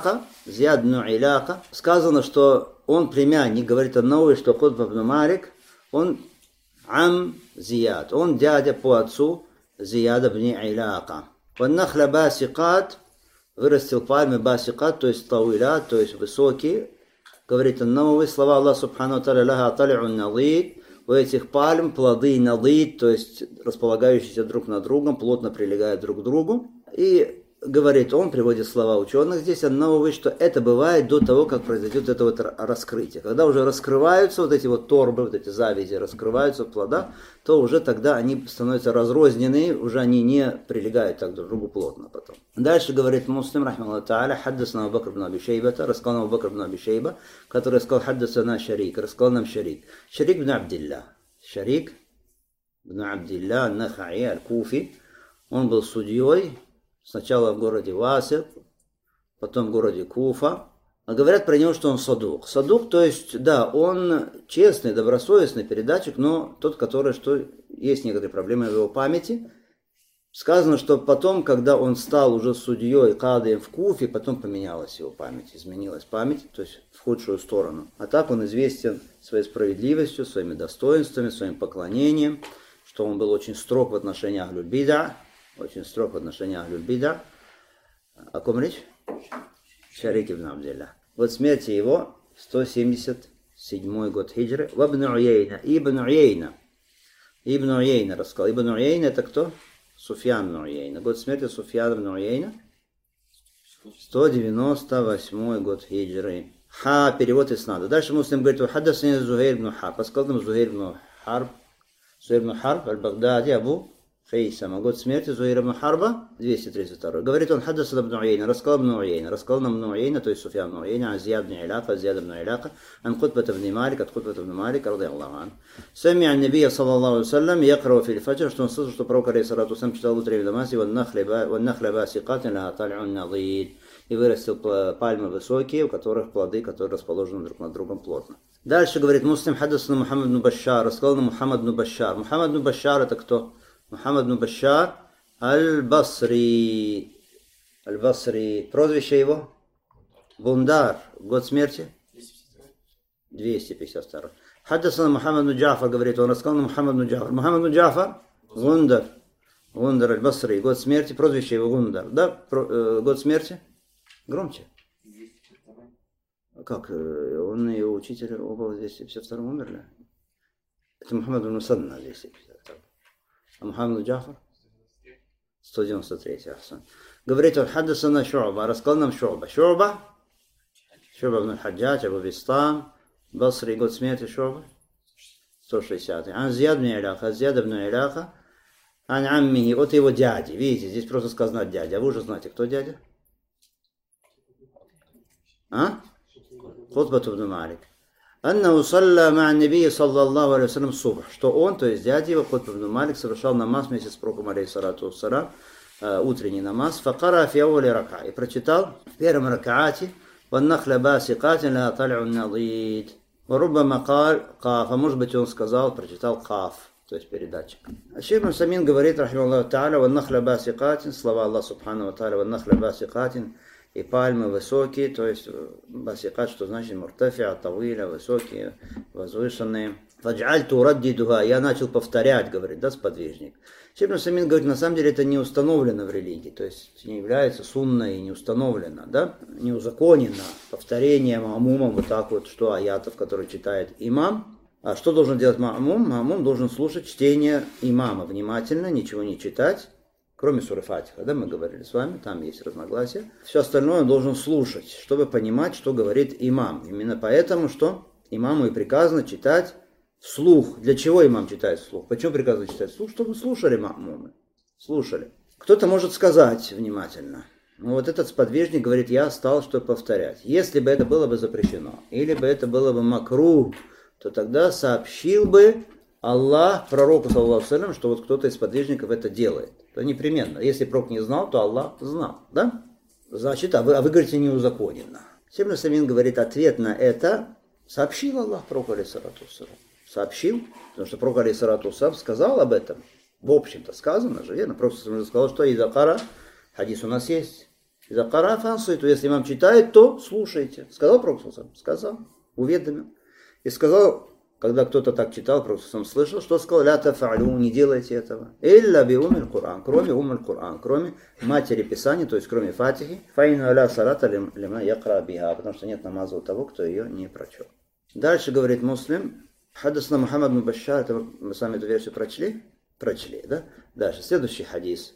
Иляка, сказано, что он племянник, говорит Ан-Навави, что Кутба бн Малик, он Зияд, он дядя по отцу Зияда бн Иляка. Ван-нахля басикат, вырастил пальмы басикат, то есть тауилят, то есть высокие. Говорит Ан-Навави, слова Аллаха субхану та'аля, лаха тал'ун надид, у этих пальм плоды надид, то есть располагающиеся друг над другом, плотно прилегают друг к другу. И говорит, он приводит слова ученых здесь, Ан-Навави, что это бывает до того, как произойдет это вот раскрытие. Когда уже раскрываются вот эти вот торбы, вот эти завязи раскрываются в плодах, то уже тогда они становятся разрозненные, уже они не прилегают так друг к другу плотно потом. Дальше говорит Муслим, рахмахуллаху та'аля, хаддасана Абу Бакр бн Аби Шейба, рассказал Абу Бакр бн Аби Шейба, который сказал хаддасана Шарик, рассказал нам Шарик. Шарик бн Абдилlah. Шарик бн Абдилля Нахаи аль-Куфи. Он был судьей сначала в городе Васит, потом в городе Куфа. А говорят про него, что он садук. Садук, то есть, да, он честный, добросовестный передатчик, но тот, который, что есть некоторые проблемы в его памяти. Сказано, что потом, когда он стал уже судьей кадием в Куфе, потом поменялась его память, изменилась память, то есть в худшую сторону. А так он известен своей справедливостью, своими достоинствами, своим поклонением, что он был очень строг в отношении Ахлюль-Бида, очень строг в отношении Ахлюль-Бида. О ком речь? Шарик ибн Абдилля. Вот смерти его 177 год хиджры. В Ибн Уяйна. Ибн Уяйна рассказал. Ибн Уяйна это кто? Суфьян ибн Уяйна. Год смерти Суфьян ибн Уяйна. 198 год хиджры. Перевод Иснада. Дальше Муслим говорит, хаддасани Зухайр ибн Харб. Рассказал нам Зухайр ибн Харб. Зухайр ибн Харб, аль-Багдади, Абу Хейсама. Год смерти Зухайра ибн Харба, 232. Говорит он, хаддасан ибн Уяйна, рассказал ибн Уяйна, рассказал нам ибн Уяйна, то есть Суфьян ибн Уяйна, ан Зияд ибн Иляка, Зияд ибн Иляка, ан Кутбат ибн Малик, от Кутбат ибн Малик, ради Аллаху ан. Сами ан Набия, саллаллаху алейхи вассалям, якрау фил фаджр, что он слышал, что пророк, алейхиссалату вассалям, читал утренней намазе, ван нахля басикатин ла тал'ун надид, и вырастил пальмы высокие, у которых плоды, которые расположены друг над другом плотно. Дальше говорит Муслим, хаддасан Мухаммад ибн Башшар, рассказал нам Мухаммад ибн Башшар. Мухаммад ибн Башшар это кто? Мухаммад ибн Башшар аль-Басри. Аль-Басри. Прозвище его? Бундар. Год смерти? 252. Хаддасан Мухаммад ибн Джафар, говорит, он рассказал нам Мухаммад ибн Джафар. Мухаммад ибн Джафар? Гундар. Гундар аль-Басри. Год смерти. Прозвище его Гундар. Да? Год смерти? Громче. Как? Он и его учитель оба в 252 умерли? Это Мухаммад ибн Мусанна 252. А Мухаммад Джафар? 193. Говорит он, хаддасана Шу'ба, рассказал нам Шу'ба. Шу'ба ибн Хаджадж, Абу Бистам, Басри, год смерти Шу'ба? 160. Ан Зияд ибн Иляка, Зияд ибн Иляка, ан аммихи, от его дяди. Видите, здесь просто сказано дядя. А вы уже знаете, кто дядя? А? Кутбат ибн Малик. Анна салла ма наби саллаллаху алейхи вассалям субх, что он, то есть дядя его, Кутб ибн Малик, совершал намаз вместе с пророком, алейхиссалату вассалям, утренний намаз, факара фи аули рака, и прочитал в первом ракаате, ваннахля басикатин ла тал'ун надид, варуббама кал каф, а может быть он сказал, прочитал каф, то есть передатчик. Шейх ибн Самин говорит, рахимахуллаху та'аля, ваннахля басикатин, слова Аллаха субхану ва та'аля, ваннахля басикатин, и пальмы высокие, то есть басикат, что значит муртафиа, тавиля, высокие, возвышенные. Фаджаль тураддидуха, я начал повторять, говорит, да, сподвижник. Шейх ибн Самин говорит, на самом деле это не установлено в религии, то есть не является сунной и не установлено, да, не узаконено повторение маамумом вот так вот, что аятов, которые читает имам. А что должен делать маамум? Маамум должен слушать чтение имама внимательно, ничего не читать. Кроме суры Фатиха, да, мы говорили с вами, там есть разногласия. Все остальное он должен слушать, чтобы понимать, что говорит имам. Именно поэтому, что имаму и приказано читать вслух. Для чего имам читает вслух? Почему приказано читать вслух? Чтобы слушали маамумы. Слушали. Кто-то может сказать внимательно. Ну вот этот сподвижник говорит, я стал что повторять. Если бы это было бы запрещено, или бы это было бы макрух, то тогда сообщил бы Аллах пророку, саллаллаху алейхи ва саллям, что вот кто-то из подвижников это делает. То непременно. Если пророк не знал, то Аллах знал. Да? Значит, вы говорите неузаконенно. Шейх ибн Самин говорит, ответ на это сообщил Аллах пророку, алейхиссалату вассалям. Сообщил, потому что пророк, алейхиссалату вассалям, сказал об этом. В общем-то сказано же, верно? Пророк сказал, что изакара, хадис у нас есть. Изакара фансуй, то если имам читает, то слушайте. Сказал пророк, сказал, уведомил. И сказал, когда кто-то так читал, просто сам слышал, что сказал, ля тафалю, не делайте этого. Илля би умиль Кур'ан, кроме умиль Кур'ан, кроме матери Писания, то есть кроме Фатихи, фаина ля салата лима якра биха, потому что нет намаза у того, кто ее не прочел. Дальше говорит Муслим, хадасна Мухаммад ибн Башшар, это мы с вами эту версию прочли? Прочли, да? Дальше, следующий хадис,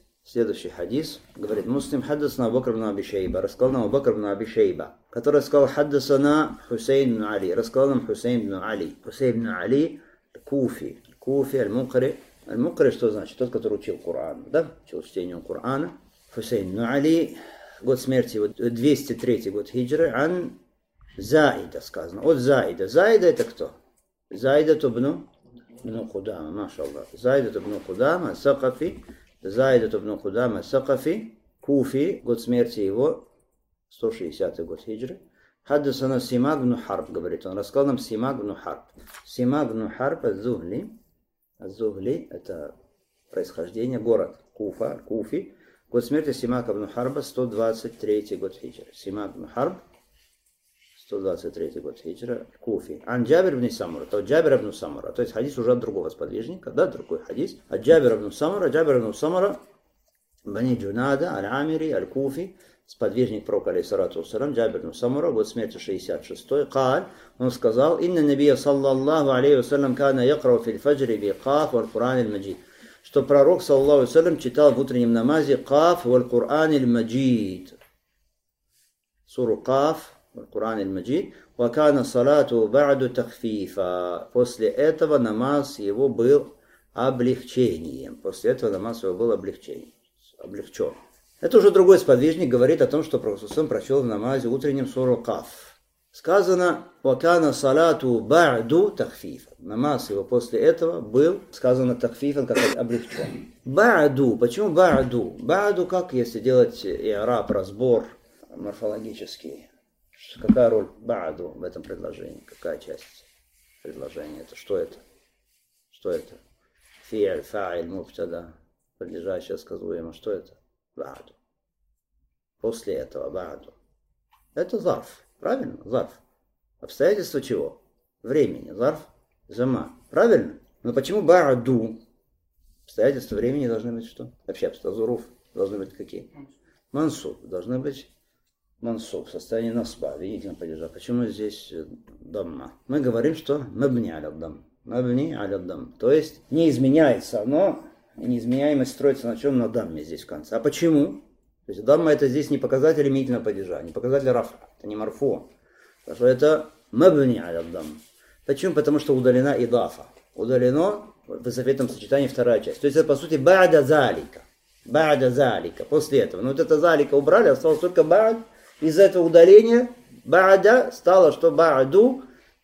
говорит Муслим, хадасна Абу Бакр ибн Аби Шейба, рассказал нам Абу Бакр ибн Аби Шейба, который сказал, хаддасана Хусейн ибн Али, рассказал нам Хусейн ибн Али. Хусейн ибн Али, Куфи, аль-Мукри. Аль-Мукри, что значит? Тот, который учил Коран, да? Учил чтению Корана. Хусейн ибн Али, год смерти, 203 год хиджры, ан Заида сказано. От Заида. Заида это кто? Заида тубну ибн Кудама, машаллах. Зайд ибн Кудама, Сакафи, Зайд ибн Кудама, Сакафи, Куфи, год смерти его, 160 год хиджры. Хаддасана Симак ибн Харб, говорит он, рассказал нам Симак ибн Харб. Симак ибн Харб az-Zuhli, az-Zuhli, это происхождение, город Куфа, Куфи. Год смерти Симака ибн Харба, 123 год хиджры. Симак ибн Харб, 123 год хиджра, Куфи. Ан Джабир ибн Самура, то Джабир ибн Самура, то есть хадис уже от другого сподвижника, да, другой хадис. От Джабир ибн Самура, Бани Джунада, Аль-Амири, Аль-Куфи, сподвижник пророка, алейхиссалату вассалам, Джабир ибн Самура, год смерти 66-й, Каль, он сказал, «Инна набия саллаллаху алейхи вассалям кана якрау фил фаджри би Каф валь Кур'ан аль-Маджид». Что пророк, саллаллаху алейхи вассалям, читал в утреннем намазе Каф валь Кур'ан аль-Маджид. Суру Каф, Кур'ан аль-Маджид, вакана салату ба'ду тахфифа. После этого намаз его был облегчением. После этого намаз его был облегчен. Это уже другой сподвижник говорит о том, что Пророк прочел в намазе утреннем суру Каф. Сказано, вакана салату ба'ду тахфифа. Намаз его после этого был, сказано тахфифан, как облегчен. Ба'ду. Почему ба'ду? Ба'ду, как если делать и'раб, разбор морфологический. Какая роль ба'ду в этом предложении? Какая часть предложения? Это что это? Что это? Фи'аль, фа'иль, мубтада, подлежащее сказуемо. Что это? Ба'ду. После этого ба'ду. Это зарф. Правильно? Зарф. Обстоятельства чего? Времени. Зарф, зама. Правильно? Но почему ба'ду? Обстоятельства времени должны быть что? Вообще обстоятельства должны быть какие? Мансуб. Должны быть мансуб, в состоянии насба, видите, падежа. Почему здесь дамма? Мы говорим, что мабни аля дам. Мабни аля дам. То есть не изменяется оно, неизменяемость строится на чем? На дамме здесь в конце. А почему? То есть дамма это здесь не показатель именительного падежа, не показатель рафа, это не марфу. Потому что это мабни аля дам. Почему? Потому что удалена идафа. Удалено в заветном сочетании вторая часть. То есть это по сути ба'да залика. Ба'да залика. После этого. Но вот это залика убрали, осталось только ба'д. Из-за этого удаления ба'да стало, что ба'ду,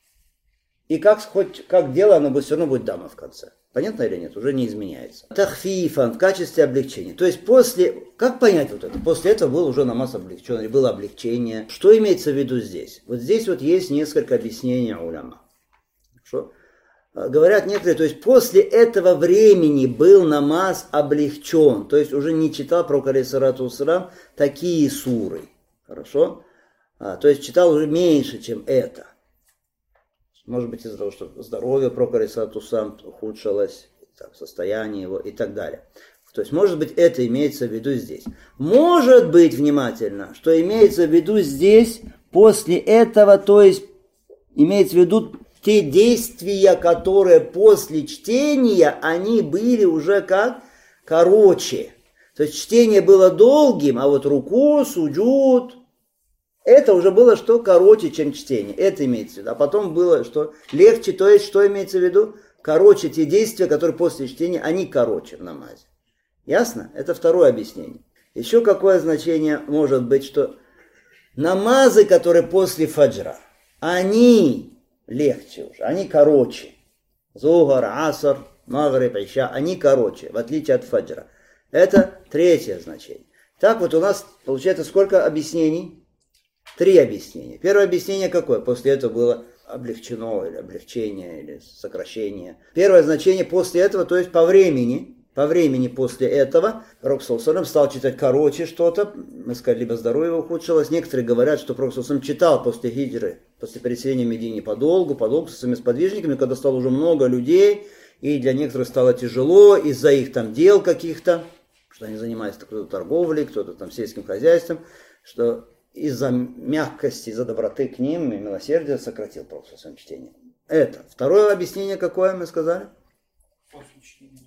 и как дело, оно все равно будет дама в конце. Понятно или нет? Уже не изменяется. Тахфифан в качестве облегчения. То есть после, как понять вот это? После этого был уже намаз облегчен, или было облегчение. Что имеется в виду здесь? Вот здесь вот есть несколько объяснений уляма. Что? Говорят некоторые, то есть после этого времени был намаз облегчен. То есть уже не читал пророк, алейхиссалату вассалам, такие суры. Хорошо? То есть читал уже меньше, чем это. Может быть из-за того, что здоровье пророка алейхиссалату вассалам ухудшилось, состояние его и так далее. То есть может быть это имеется в виду здесь. Может быть, внимательно, что имеется в виду здесь после этого, то есть имеется в виду те действия, которые после чтения, они были уже как короче. То есть чтение было долгим, а вот руку, суджуд, это уже было что короче, чем чтение. Это имеется в виду. А потом было что легче, то есть что имеется в виду? Короче, те действия, которые после чтения, они короче в намазе. Ясно? Это второе объяснение. Еще какое значение может быть, что намазы, которые после фаджра, они легче уже, они короче. Зухар, аср, магриб, иша, они короче, в отличие от фаджра. Это третье значение. Так вот у нас получается сколько объяснений? 3 объяснения. Первое объяснение какое? После этого было облегчено, или облегчение, или сокращение. Первое значение после этого, то есть по времени после этого, Пророк стал читать короче что-то, мы сказали, либо здоровье ухудшилось. Некоторые говорят, что Пророк читал после хиджры, после переселения в Медине подолгу со своими сподвижниками, когда стало уже много людей, и для некоторых стало тяжело из-за их там дел каких-то, что они занимались кто-то торговлей, кто-то там сельским хозяйством, что из-за мягкости, из-за доброты к ним и милосердия сократил Пророк в своем чтении. Это. Второе объяснение какое мы сказали? После чтения.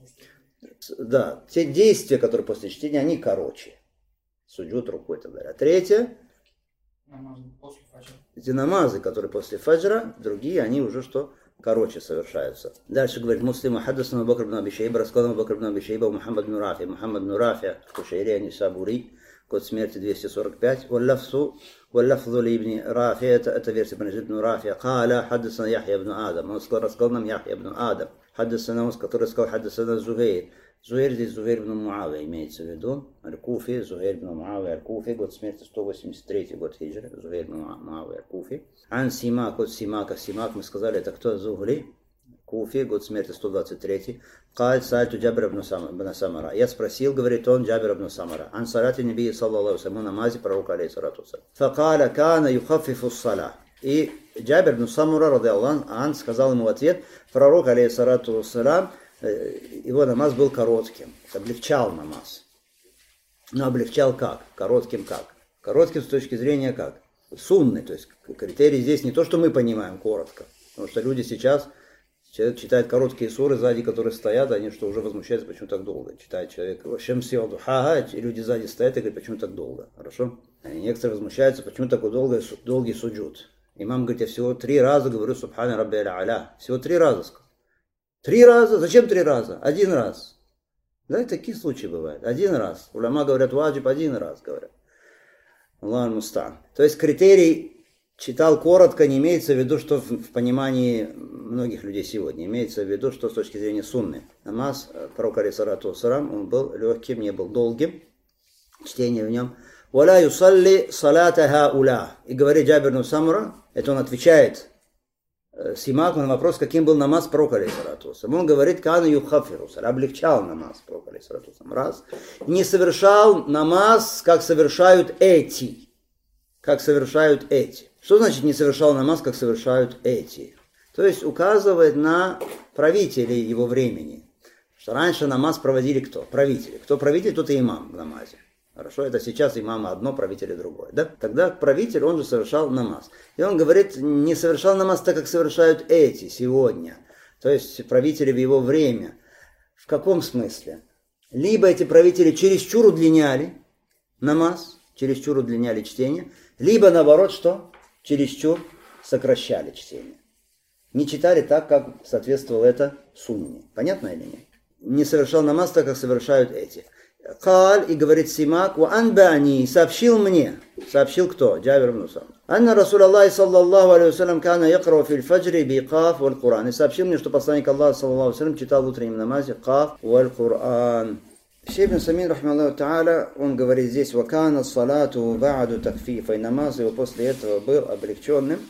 Да, те действия, которые после чтения, они короче. Суджуд, рукой и так далее. А третье? Намазы после фаджра. Эти намазы, которые после фаджра, другие, они уже что? Короче совершаются. Дальше говорит Муслим, хаддасана Бакр ибн Аби Шайба, рассказал Бакр ибн Аби Шайба, Мухаммад ибн Рафи. Мухаммад ибн Рафи, Кушайри, Анисабури, год смерти 245. Валлафзу ли ибн Рафи, это версия принадлежит ибн Рафи. Каля, хаддасана Яхья ибн Адам. Он рассказал нам Яхья ибн Адам. хаддасана, который сказал хаддасана Зухейр. Зухейр здесь Зухейр ибн Муавия имеется в виду. Аль-Куфи, Зухейр ибн Муавия Аль-Куфи, год смерти 183 год хиджры, Зухейр ибн Муавия Аль-Куфи. Ан Симак, от Симака, Симак, мы сказали, это кто? Зухри, Куфи, год смерти 123. Каль сальту Джабир ибн Самара. Я спросил, говорит он, Джабир ибн Самара. Ан салати набии саллаллаху алейхи намазе пророка алейхиссалату вассалям. Факаля кана юхаффифу ссалах. И Джабир ибн Самура, ради Аллах, ан сказал ему в ответ, пророк алейхиссалату вассалям, его намаз был коротким, облегчал намаз. Но облегчал как? Коротким как? Коротким с точки зрения как? Сунный, то есть критерий здесь не то, что мы понимаем коротко. Потому что люди сейчас, человек читает короткие суры, сзади которые стоят, они что, уже возмущаются, почему так долго. Читает человек, и люди сзади стоят и говорят, почему так долго. Хорошо? И некоторые возмущаются, почему такой долгий суджуд. Имам говорит, я всего 3 раза говорю субхана рабби аля. Всего 3 раза сказал. 3 раза? Зачем 3 раза? 1 раз. Да, и такие случаи бывают. 1 раз. Уляма говорят, ваджиб 1 раз, говорят. Аллах муста'ан. То есть критерий читал коротко не имеется в виду, что в понимании многих людей сегодня. Имеется в виду, что с точки зрения сунны. Намаз пророка алейхиссалату вассалям, он был легким, не был долгим. Чтение в нем. «Валя юсалли салата хауля». И говорит Джабир ибн Самура, это он отвечает Симаку на вопрос, каким был намаз пророка алейхиссалату вассалям. Он говорит, кана юхаффифу, облегчал намаз пророка алейхиссалату вассалям. Раз. Не совершал намаз, как совершают эти. Как совершают эти. Что значит не совершал намаз, как совершают эти? То есть указывает на правителей его времени. Что раньше намаз проводили кто? Правители. Кто правитель, тот и имам в намазе. Хорошо, это сейчас имама одно, правитель другое. Да? Тогда правитель, он же совершал намаз. И он говорит, не совершал намаз так, как совершают эти сегодня. То есть правители в его время. В каком смысле? Либо эти правители чересчур удлиняли намаз, чересчур удлиняли чтение, либо наоборот, что? Чересчур сокращали чтение. Не читали так, как соответствовало это сунне. Понятно или нет? Не совершал намаз так, как совершают эти. Каль, и говорит Симак, ва анбани, сообщил мне. Сообщил кто? Джабир ибн Самура. Анна Расул Аллах саллаллаху алейхи вассалям кана якрау фил фаджри би каф валь Куран. И сообщил мне, что посланник Аллаха саллаллаху алейхи вассалям читал в утреннем намазе каф валь Куран. Шейх ибн Самин, рахмаллаху та'аля, он говорит здесь, ва кана салату ба'ду такфифа. И намаз его после этого был облегчением.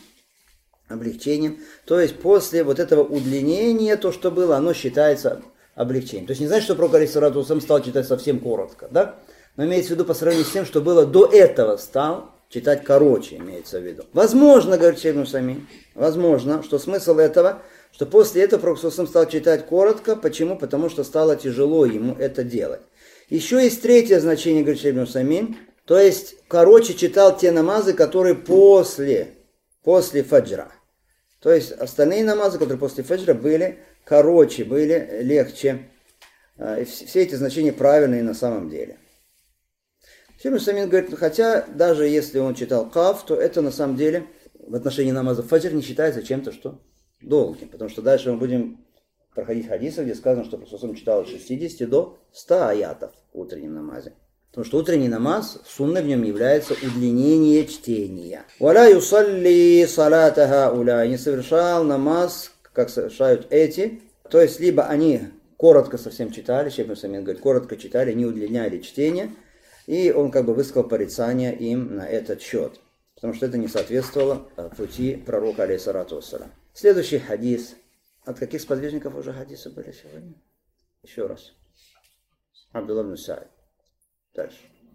То есть после вот этого удлинения, то, что было, оно считается облегчением. То есть не значит, что пророк алейхиссалату вассалям стал читать совсем коротко, да? Но имеется в виду по сравнению с тем, что было до этого, стал читать короче, имеется в виду. Возможно, говорит Шейх ибн Самин, возможно, что смысл этого, что после этого пророк алейхиссалату вассалям стал читать коротко. Почему? Потому что стало тяжело ему это делать. Еще есть третье значение, говорит Шейх ибн Самин, то есть короче читал те намазы, которые после фаджра. То есть остальные намазы, которые после фаджра были короче, были легче. И все эти значения правильные на самом деле. Шейх ибн Самин говорит, хотя даже если он читал каф, то это на самом деле в отношении намаза фаджр не считается чем-то, что долгим. Потому что дальше мы будем проходить хадисы, где сказано, что Пророк читал от 60 до 100 аятов в утреннем намазе. Потому что утренний намаз, сунной в нем является удлинение чтения. «Валя юсалли салата хауля». Не совершал намаз, как совершают эти. То есть, либо они коротко совсем читали, Шейх ибн Самин говорит, коротко читали, не удлиняли чтение. И он как бы высказал порицание им на этот счет. Потому что это не соответствовало пути пророка алейхиссалату вассалям. Следующий хадис. От каких сподвижников уже хадисы были сегодня? Еще раз. Абдулла ибн Са'ид. Дальше.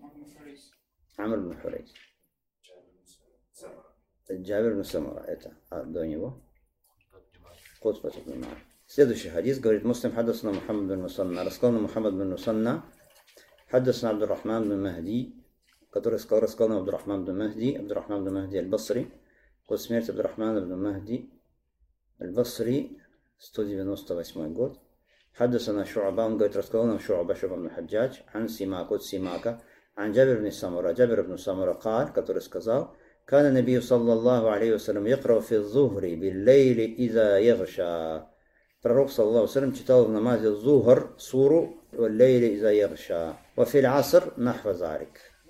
Амр ибн Хурейс. Джабир ибн Самура. Это. А до него? Кутбат ибн Мар. Следующий хадис говорит, Муслим хаддасна Мухаммад бин Мусанна. Рассказал Мухаммад бин Мусанна. Хаддасна Абдуррахман бин Махди. Который рассказал нам Абдуррахман бин Махди аль-Басри. Год смерти Абдуррахмана бин Махди аль-Басри. 198 год. Хаддасана Шу'аба, он говорит, рассказал нам Шу'аба ибн Хаджадж, ан Симак, от Симака, ан Джабир ибн Самура, каль, который сказал, кана набию саллаллаху алейхи вассалям якрау фи зухри биллейли иза ягша. Пророк саллаллаху алейхи вассалям читал в намазе зухр суру валлейли иза ягша. Ва фил аср нахва зарик.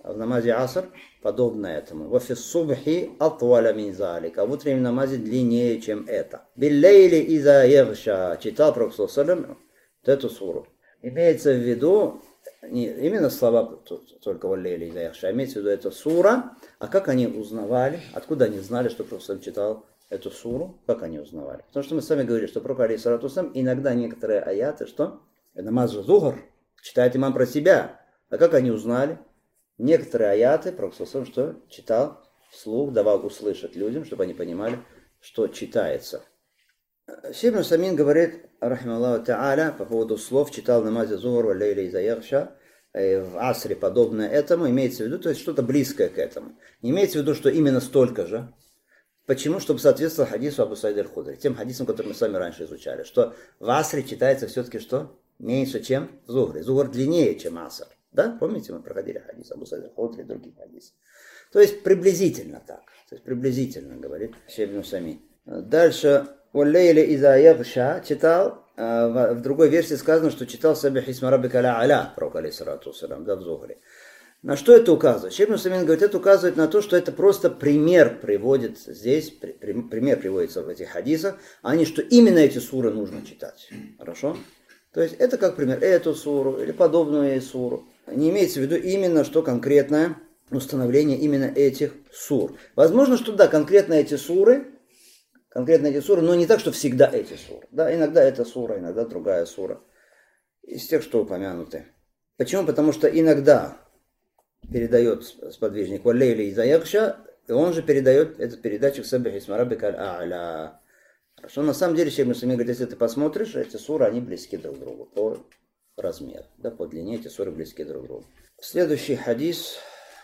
А в намазе аср подобно этому. Ва фи субхи атваля мин залик. А в утреннем намазе длиннее, чем это. Биллейли иза ягша. Читал Пророк саллаллаху алейхи ва саллям эту суру. Имеется в виду не именно слова только валлейли иза ягша, а имеется в виду эта сура. А как они узнавали, откуда они знали, что Пророк саллаллаху алейхи ва саллям читал эту суру, как они узнавали? Потому что мы с вами говорили, что Пророк алейхиссалату вассалям иногда некоторые аяты, что намаз зухр читает имам про себя. А как они узнали? Некоторые аяты Пророк саллаллаху алейхи ва саллям что читал вслух, давал услышать людям, чтобы они понимали, что читается. Шейх ибн Усаймин говорит, рахималлаху та'аля, по поводу слов читал в намазе зухр валлейли иза ягша, в асре подобное этому, имеется в виду, то есть что-то близкое к этому. Не имеется в виду, что именно столько же. Почему? Чтобы соответствовать хадису Абу Саида аль-Худри, тем хадисам, которые мы с вами раньше изучали, что в асре читается все-таки что? Меньше, чем в зухре. Зухр длиннее, чем аср. Да? Помните, мы проходили хадис Абу Саида аль-Худри и другие хадисы. То есть приблизительно так. То есть приблизительно, говорит Шейх ибн Усаймин. Дальше, «Валлейли иза ягша» читал, в другой версии сказано, что читал «Саббих исма раббика а'ля», Пророк алейхиссалату вассалям, да, в зухре. На что это указывает? Шейх ибн Усаймин говорит, это указывает на то, что это просто пример приводит здесь, пример приводится в этих хадисах, а не что именно эти суры нужно читать. Хорошо? То есть это как пример эту суру или подобную ей суру. Не имеется в виду именно, что конкретное установление именно этих сур. Возможно, что да, конкретно эти суры, но не так, что всегда эти суры. Да, иногда эта сура, иногда другая сура. Из тех, что упомянуты. Почему? Потому что иногда передает сподвижник «Валлейли иза ягша», и он же передает этот передатчик «Саббих исма раббика а'ля». Хорошо, на самом деле, Шейх ибн Усаймин говорит, если ты посмотришь, эти суры, они близки друг к другу по размеру, да, по длине эти суры близки друг к другу. Следующий хадис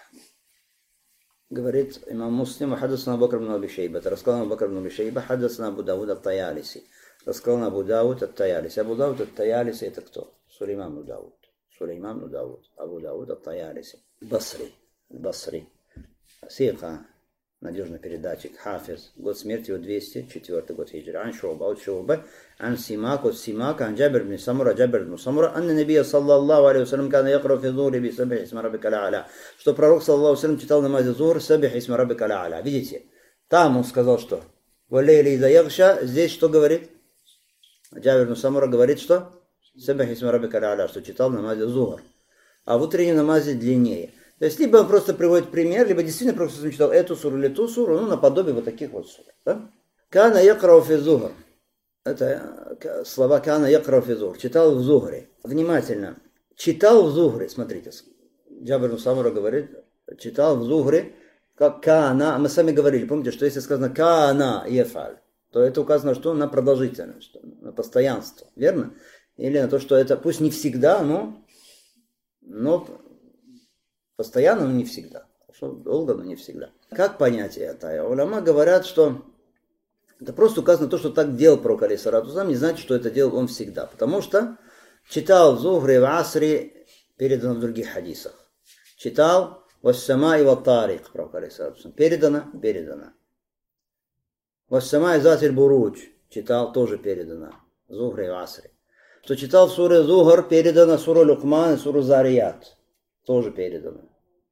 говорит имам Муслим: «Хаддасана Абу Бакр ибн Аби Шейба». Рассказал Абу Бакр ибн Аби Шейба, «Хаддасана Абу Дауд ат-Таялиси». Рассказал Абу Дауд ат-Таялиси. Абу Дауд ат-Таялиси это кто? Сулейман ибн Дауд. Сулейман ибн Дауд. Абу Дауд ат-Таялиси. Басри. Сиха. Надежный передатчик, хафиз, год смерти его 204 год хиджри. Ан Шуба, от Шуба, ан Симак, от Симака, ан Джабир бн Самура, анна набия саллаллаху алейхи вассалям кана якра фи зури би саббих исма раббика а'ля. Что пророк саллаллаху алейхи вассалям читал в намазе зур саббих исма раббика а'ля. Видите? Там он сказал, что валейли иза ягша, здесь что говорит? Джабир бн Самура говорит, что саббих исма раббика а'ля, что читал в намазе зур. А в утреннем намазе длиннее. То есть, либо он просто приводит пример, либо действительно просто читал эту суру или ту суру, наподобие вот таких вот сур. Да? Кана якрау фи зухр. Это слова кана якрау фи зухр. Читал в зухре. Внимательно. Читал в зухре, смотрите. Джабир бн Самура говорит, читал в зухре, как кана. Мы сами говорили, помните, что если сказано кана ефаль, то это указано, что на продолжительность, на постоянство. Верно? Или на то, что это, пусть не всегда, но постоянно, но не всегда. Хорошо, долго, но не всегда. Как понять это? Уляма говорят, что это просто указано то, что так делал пророк алейхиссалату вассалям, не значит, что это делал он всегда. Потому что читал в зухре, в асре, передано в других хадисах. Читал вассама и ваттарик, пророк алейхиссалату вассалям. Передано. Вассама и затиль буруч. Читал, тоже передано. В зухре и в асре. Что читал в суре Зухр, передано суру Люкман и суру Зарият. Тоже передано.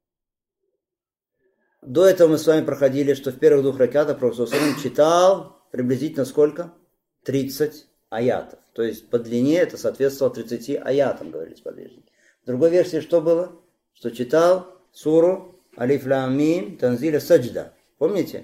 До этого мы с вами проходили, что в первых двух ракатах Пророк читал приблизительно сколько? 30 аятов. То есть по длине это соответствовало 30 аятам, говорили сподвижники. В другой версии что было? Что читал суру Алиф Лам Мим Танзиля Саджда. Помните?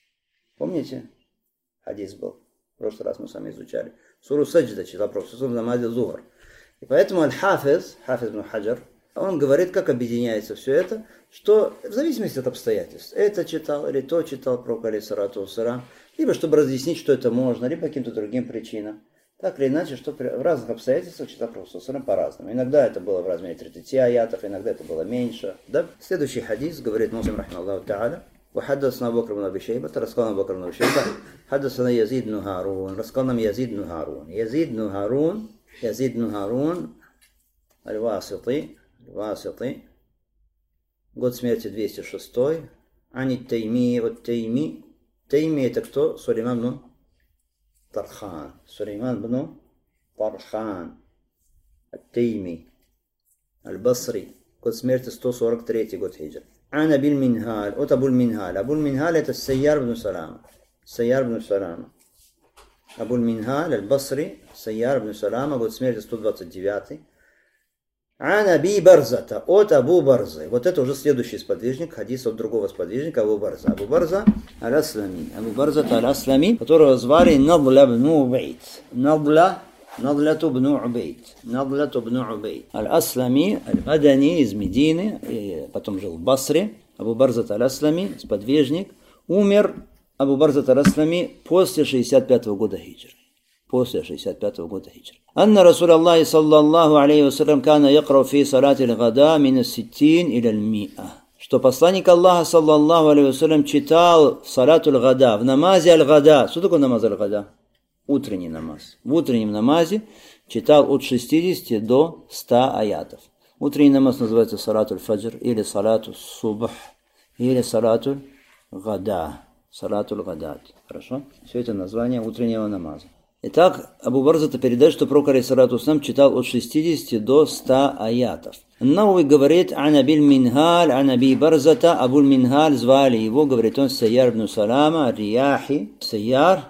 Хадис был. В прошлый раз мы с вами изучали. Суру Саджда читал Пророк в намазе Зухр. И поэтому Хафиз ибн Хаджар, он говорит, как объединяется все это, что в зависимости от обстоятельств, это читал или то читал Пророк алейхиссалату вассалям, либо чтобы разъяснить, что это можно, либо по каким-то другим причинам. Так или иначе, что в разных обстоятельствах читал Пророк алейхиссалату по-разному. Иногда это было в размере 30 аятов, иногда это было меньше. Да? Следующий хадис, говорит Муслим, рахимахуллаху та'аля, وحدثنا أبو بكر بن أبي شيبة رسقنا أبو بكر بن أبي شيبة حدثنا يزيد بن هارون رسقنا يزيد بن هارون الواسطي год смерти 206 Ани Тайми, вот Тайми это кто? Сулейман бн Тархан Ат-Тайми Аль-Басри год смерти 143 год хиджры. Ан Абиль Минхаль, от Абуль Минхаль. Абуль Минхаль это Сайяр бн Салама. Сайяр бн Салама. Абуль Минхаль, Аль-Басри, Сайяр бн Салама, год смерти 129. Ан Аби Барзата, от Абу Барзы. Вот это уже следующий сподвижник, хадис от другого сподвижника, Абу Барза. Абу Барза Аль-Аслами. Абу Барза Аль-Аслами, которого звали Надля бн Убейд. Надляту бн Убейд. Надляту бн Убейд. Аль-Аслами, Аль-Мадани из Медины, и потом жил в Басре. Абу Барза Аль-Аслами, сподвижник, умер Абу Барза Аль-Аслами после 65-го года хиджры. После 65-го года хиджры. Анна Расул Аллахи саллаллаху алейхи вассалям кана якрау фи салати аль-гада мин ас-ситтин иля аль-ми'a. Что посланник Аллаха саллаллаху алейхи вассалям читал в салату аль-гада, в намазе аль-гада. Что такое намаз аль-гада? Утренний намаз. В утреннем намазе читал от 60 до 100 аятов. Утренний намаз называется салату аль-фаджр или салату субх или салату аль-гада. Салату аль-гадат. Хорошо? Все это название утреннего намаза. Итак, Абу Барзата передает, что пророк алейхиссалату вассалям читал от 60 до 100 аятов. Науи говорит, ан Абиль Минхаль, ан Аби Барзата, Абуль Минхаль, звали его, говорит он, Сайяр бн Салама, Ар-Рияхи, Сайяр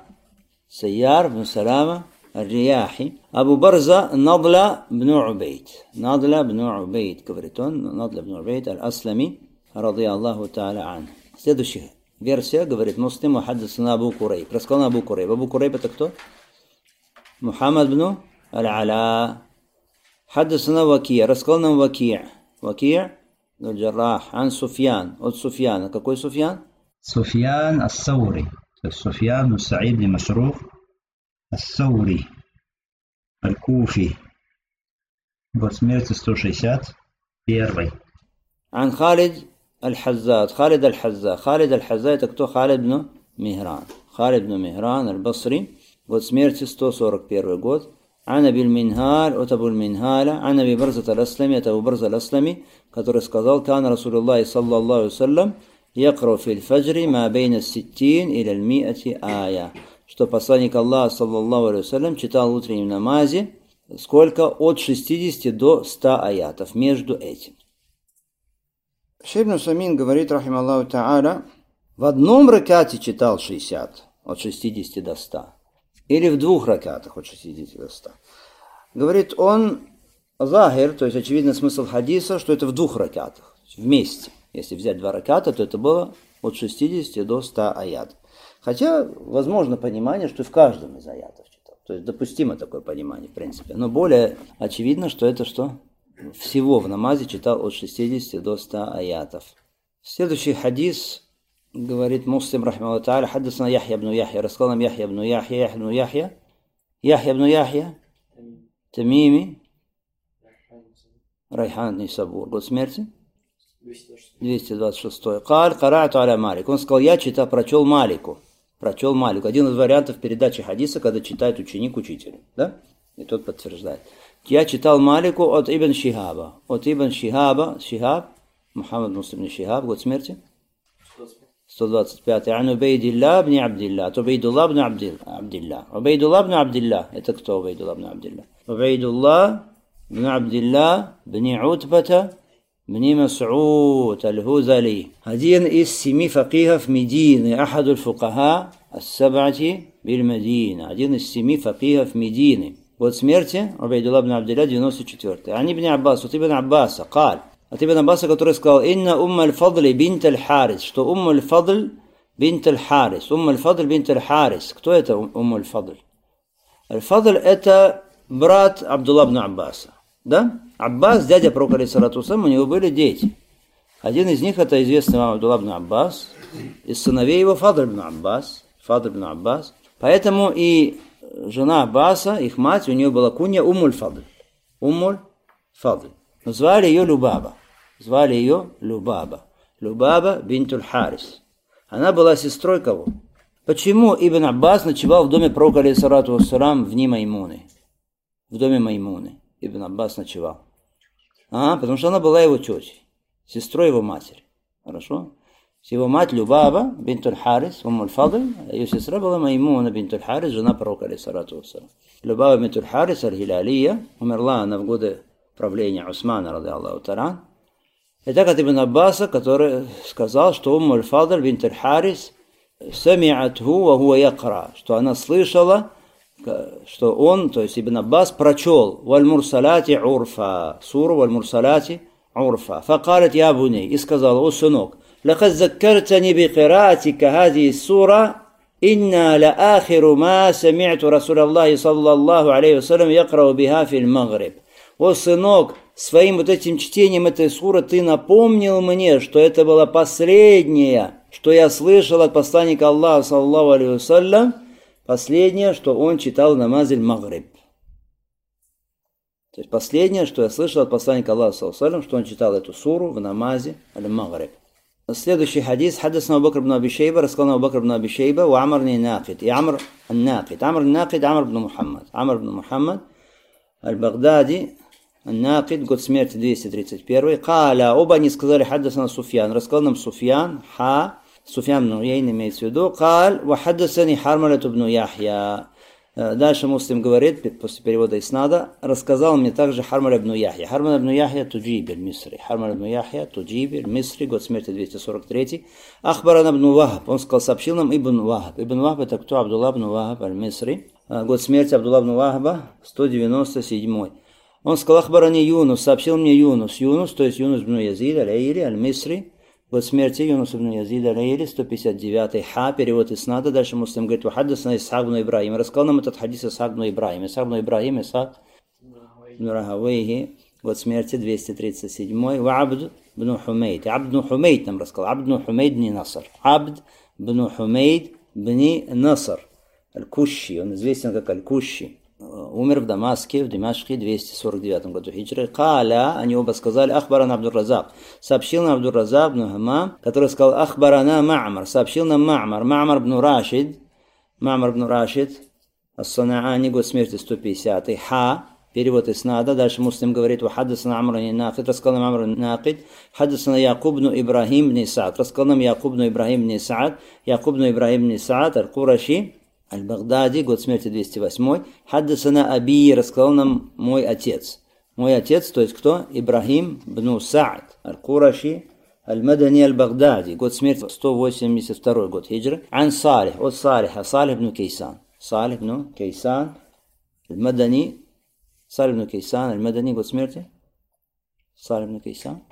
бн Салама, Ар-Рияхи, Абу Барза, Надля бн Убейд. Надля бн Убейд, говорит он, Надля бн Убейд, Аль-Аслами, ради Аллаху та'аля ан. Следующая версия, говорит Муслим, хаддасана Абу Курейб. Рассказал Абу Курейб. Абу Курейб это кто? Мухаммад бн Аль-Аля. Хаддасана Вакия. Рассказал нам Вакия. Вакия, Аль-Джаррах, ан Суфьян. От Суфьяна. Какой Суфьян? Суфьян ас-Саури. Суфьян бн Саид бн Машрух ас-Саури. Аль-Куфи. Год смерти 161. Ан Халид Аль-Хаззад. Халид Аль-Хазза. Халид Аль-Хазза это кто? Халид бн Михран. Халид бн Михран Аль-Басри. Год смерти 141 год. Ан Абиль Минхаль, от Абуль Минхаля, ан Аби Барзат Аль-Аслами, это Абу Барза Аль-Аслами, который сказал, кан Расулуллахи саллаллаху алейхи вассалям, якрау фил фаджри ма бейна ас-ситтин иля аль-ми'ати ая. Что посланник Аллаха саллаллаху алейхи вассалям читал в утреннем намазе, сколько? От 60 до 100 аятов, между этим. Шейх ибн Усаймин говорит, рахималлаху та'аля, в одном ракате читал 60, от 60 до 100. Или в двух ракатах от 60 до 100. Говорит он, захир, то есть очевидно смысл хадиса, что это в двух ракатах, вместе. Если взять два раката, то это было от 60 до 100 аятов. Хотя, возможно понимание, что в каждом из аятов читал. То есть допустимо такое понимание, в принципе. Но более очевидно, что это что? Всего в намазе читал от 60 до 100 аятов. Следующий хадис, говорит Муслим, рахимахуллаху та'аля, хаддасана Яхья бн Яхья, рассказал нам Яхья бн Яхья, Яхья бн Яхья, Тамими, Райхан Нисабур, год смерти? 226. Каль кара'ту аля Малик. Он сказал, я прочел Малику. Один из вариантов передачи хадиса, когда читает ученик учителю. Да? И тот подтверждает. Я читал Малику от Ибн Шихаба. От Ибн Шихаба, Шихаб, Мухаммад Муслим Шихаб, год смерти? 125. Ан Убейдилла бн Абдилла. От Убейдулла бн Абдилла. Убейдулла бн Абдилла. Это кто Убейдулла бн Абдилла? Убейдулла бн Абдилла бн Утбата бн Мас'уд аль-Хузали. Один из 7 факихов Медины. Ахад аль-фукаха ас-саб'ати биль-Медина. Один из 7 факихов Медины. Год смерти Убейдулла бн Абдилла 94. Ан Ибн Аббас. От Ибн Аббаса. Каль. От Ибн Аббаса, который сказал, «Инна умма аль-Фадли бинт аль-Харис», что умма аль-Фадл бинт аль-Харис. Умма аль-Фадл бинт аль-Харис. Кто это умма аль-Фадл? Аль-Фадл это брат Абдулла бн Аббаса. Да? Аббас, дядя пророка, алейхиссалату вассалям, у него были дети. Один из них это известный вам Абдулла бн Аббас, из сыновей его Фадл бн Аббас. Поэтому и жена Аббаса, их мать, у нее была кунья Уммуль Фадл. Звали ее Любаба. Любаба бинтуль Харис. Она была сестрой кого? Почему Ибн Аббас ночевал в доме пророка, алейхиссалату вассалям, в доме Маймуны? Ибн Аббас ночевал. Потому что она была его тетей, сестрой его матери. Хорошо? Его мать Любаба бинтуль Харис, Уммуль Фадл, а ее сестра была Маймуна бинтуль Харис, жена пророка, алейхиссалату вассалям. Любаба бинтуль Харис аль-Хилалия, умерла она в годы правления Усмана, ради Аллаху та'аля. Это от Ибн Аббаса, который сказал, что Аль-Фадл бинт Аль-Харис сами'атху ва хуа якра, что она слышала, что он, то есть Ибн Аббас, прочел «Валь-Мурсаляти урфа», суру «Валь-Мурсаляти урфа». Факалет я буни, и сказала: «О, сынок, лакад заккартани би кираатика хади сура, инна ла ахиру ма сами'ту Расулаллахи саллаллаху алейхи вассалям якрау биха фил Магриб». О, сынок, своим вот этим чтением этой суры ты напомнил мне, что это было последнее, что я слышал от посланника Аллаха саллаллаху алейхи вассалям, последнее, что он читал в намазе Магриб. То есть последнее, что я слышал от посланника Аллаха саллаллаху алейхи вассалям, что он читал эту суру в намазе Магриб. Следующий хадис. Хаддасна Абу Бакр ибн Аби Шейба, рассказал Абу Бакр ибн Аби Шейба, ва Амр ан-Накид, и Амр ан-Накид. Амр ан-Накид, Амр ибн Мухаммад. Амр ибн Мухаммад аль-Багдади, ан-Накид, год смерти 231. Каля, оба они сказали: хаддасна Суфьян, рассказал нам Суфьян, Суфьян ибн Уяйн имеется в виду. Каль, ва хаддасани Хармалат ибн Яхья. Дальше Муслим говорит, после перевода иснада, рассказал мне также Хармаль ибн Яхья. Хармаль ибн Яхья Туджиби аль-Мисри. Хармаль ибн Яхья Туджиби аль-Мисри, год смерти 243. Ахбаран ибн Вахаб, он сказал, сообщил нам Ибн Вахаб. Ибн Вахаб это кто? Абдулла ибн Вахаб аль-Мисри. Год смерти Абдулла ибн Вахаба 197. Он сказал: Ахбарани Юнус, сообщил мне Юнус. Юнус, то есть Юнус ибн Язид аль-Айри аль-Мисри. Год смерти Юнус ибн Язид аль-Айри, 159. Ха, перевод иснада. Дальше Муслим говорит: вахаддасна Исхак ибн Ибрахим. Рассказал нам этот хадис Исхак ибн Ибрахим. Исхак ибн Ибрахим, Исхак ибн Рахавейхи, год смерти 237. Ва Абд ибн Хумейд. Абд ибн Хумейд нам рассказал. Абд ибн Хумейд бни Наср. Абд ибн Хумейд бни Наср аль-Куши. Он известен как аль-Куши. Умер в Дамаске, в Димашке, в 249 году хиджры. Каля, они оба сказали: Ахбарана Абдур-Разак. Сообщил нам Абдур-Разак бн Хамам, который сказал: Ахбарана Ма'мар. Сообщил нам Ма'мар. Ма'мар бн Рашид. Ма'мар бн Рашид. Ас-Санаани, год смерти 150. Ха, перевод иснада. Дальше Муслим говорит: Вахаддасана Амр ан-Накид. Рассказал нам Амр ан-Накид. Хаддасана Якуб бн Ибрахим бн Саад. Рассказал нам Якуб бн Ибрахим бн Саад. Якуб бн Ибрахим бн Саад аль-Кураши аль-Багдади, год смерти 208. Хаддасана Аби, рассказал нам мой отец. Мой отец, то есть кто? Ибрахим бн Саад аль-Кураши аль-Мадани аль-Багдади, год смерти 182 год хиджры. Ан Салих, от Салиха, Салих бн Кейсан. Салих бн Кейсан аль-Мадани. Салих бн Кейсан аль-Мадани, год смерти. Салих бн Кейсан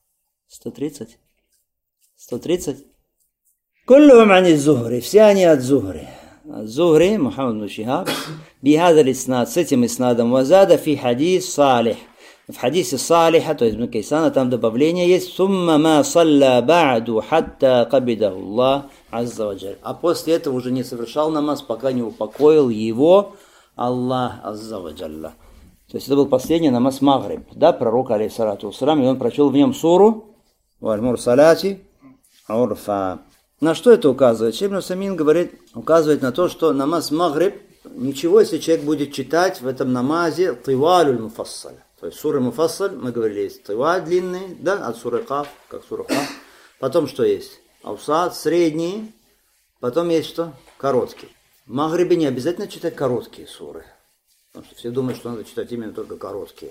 130. 130. Куллухум ани Зухри, все они от Зухри. Зухри, Мухаммад бн Шихаб, бихада лиснад, с этим иснадом, вазада фи хадис Салих. В хадисе Салиха, то есть бн Кейсана, там добавление есть: сумма ма салла ба'ду хатта кабидаху Аллах азза ва джаль. А после этого уже не совершал намаз, пока не упокоил его Аллах азза ва джалля. То есть это был последний намаз Магриб, да, пророк алейхиссалату вассалам, и он прочел в нем суру «Валь-Мурсаляти урфа». На что это указывает? Шейх ибн Усаймин говорит, указывает на то, что намаз Магриб, ничего, если человек будет читать в этом намазе тивалюль муфассаль. То есть сура муфассаль, мы говорили, есть тиваль длинный, да, от суры Каф, как сура Каф. Потом что есть? Аусад, средний, потом есть что? Короткий. В Магрибе не обязательно читать короткие суры. Потому что все думают, что надо читать именно только короткие.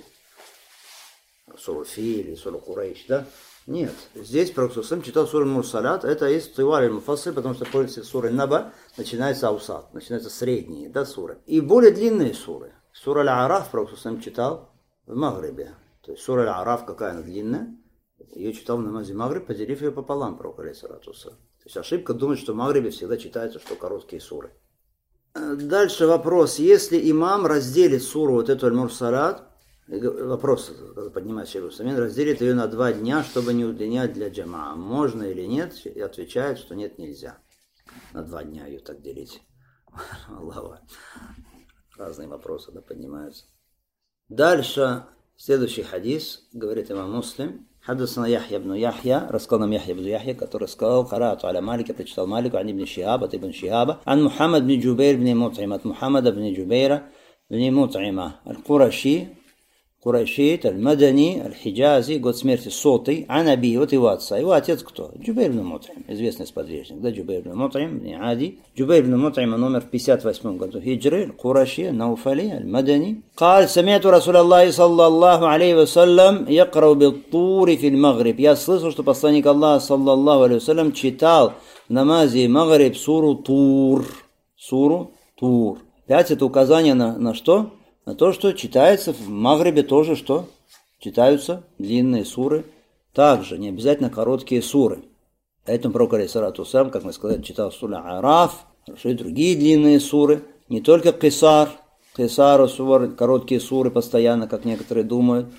Суру Филь, суру Курейш, да? Нет, здесь Пророк сам читал суру Мурсалят, это из Тиваль муфассаль, потому что после суры Наба начинается Аусад, начинаются средние, да, суры. И более длинные суры. Сура Аль-Араф Пророк сам читал в Магрибе. То есть сура Аль-Араф, какая она длинная, ее читал в намазе Магриб, поделив ее пополам, Пророк алейхиссалату вассалям. То есть ошибка думать, что в Магрибе всегда читается, что короткие суры. Дальше вопрос, если имам разделит суру вот эту Аль-Мурсалят, вопрос, когда поднимает Шейх ибн Усаймин, разделит ее на 2 дня, чтобы не удлинять для джамаа. Можно или нет? И отвечает, что нет, нельзя. На 2 дня ее так делить. Аллаху. Разные вопросы, да, поднимаются. Дальше, следующий хадис, говорит имам Муслим. Хаддасана Яхья ибн Яхья, рассказал нам Яхья ибн Яхья, который сказал: Караату аля Малика, прочитал Малику, ан ибн Шихаба, от ибн Шихаба, ан Мухаммад бн Джубейр бн Мут'има, от Мухаммада бн Джубейра бн Мут'има, аль-Кураши, Курайшит, аль-Мадани, аль-Хиджази, год смерти 100-й, Анаби, вот его отца. Его отец кто? Джубейр ибн Мут'им, известный сподвижник, да, Джубейр ибн Мут'им, ибн Ади. Джубейр ибн Мут'им умер в 58 году хиджры, Курайши, Науфали, аль-Мадани. قال سمعت رسول الله صلى الله عليه وسلم يقرأ بالطور في المغرب. Я слышал, что посланник Аллаха саллаллаху алейхи вассалям читал в намазе Магриб суру Тур. Суру Тур. Опять это указание на что? На то, что читается в Магрибе тоже, что читаются длинные суры, также не обязательно короткие суры. Поэтому пророк алейхиссалату вассалям, как мы сказали, читал суру Араф, хорошо, и другие длинные суры, не только Кисар, суры, короткие суры постоянно, как некоторые думают.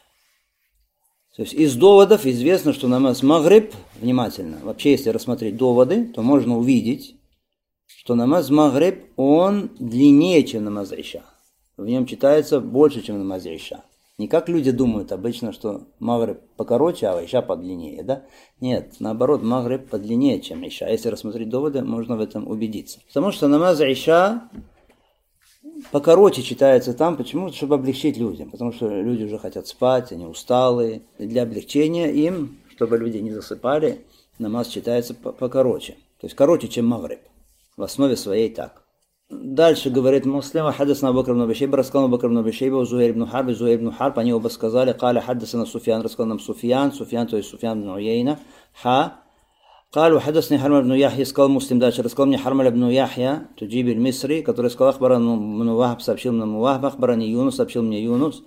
То есть из доводов известно, что намаз Магриб, внимательно, вообще если рассмотреть доводы, то можно увидеть, что намаз Магриб, он длиннее, чем намаз Иша. В нем читается больше, чем в намазе Иша. Не как люди думают обычно, что Магриб покороче, а Иша подлиннее, да? Нет, наоборот, Магриб подлиннее, чем Иша. Если рассмотреть доводы, можно в этом убедиться. Потому что намаз Иша покороче читается там, почему? Чтобы облегчить людям. Потому что люди уже хотят спать, они усталые. И для облегчения им, чтобы люди не засыпали, намаз читается покороче. То есть короче, чем Магриб. В основе своей так. Дальше говорит Муслим, хаддасана Абу Бакр ибн Аби Шейба, рассказал Абу Бакр ибн Аби Шейба, Зухайр ибн Харб, они оба сказали, قال حدثنا Суфьян, рассказал нам Суфьян, то есть Суфьян ибн Уяйна, قال وحدثني حرمل بن يحيى, сказал Муслим дальше, рассказал мне Хармаль ибн Яхья, Туджиби аль-Мисри, который сказал, ахбарани ибн Вахб, сообщил мне Вахб, ахбарани Юнус, сообщил мне Юнус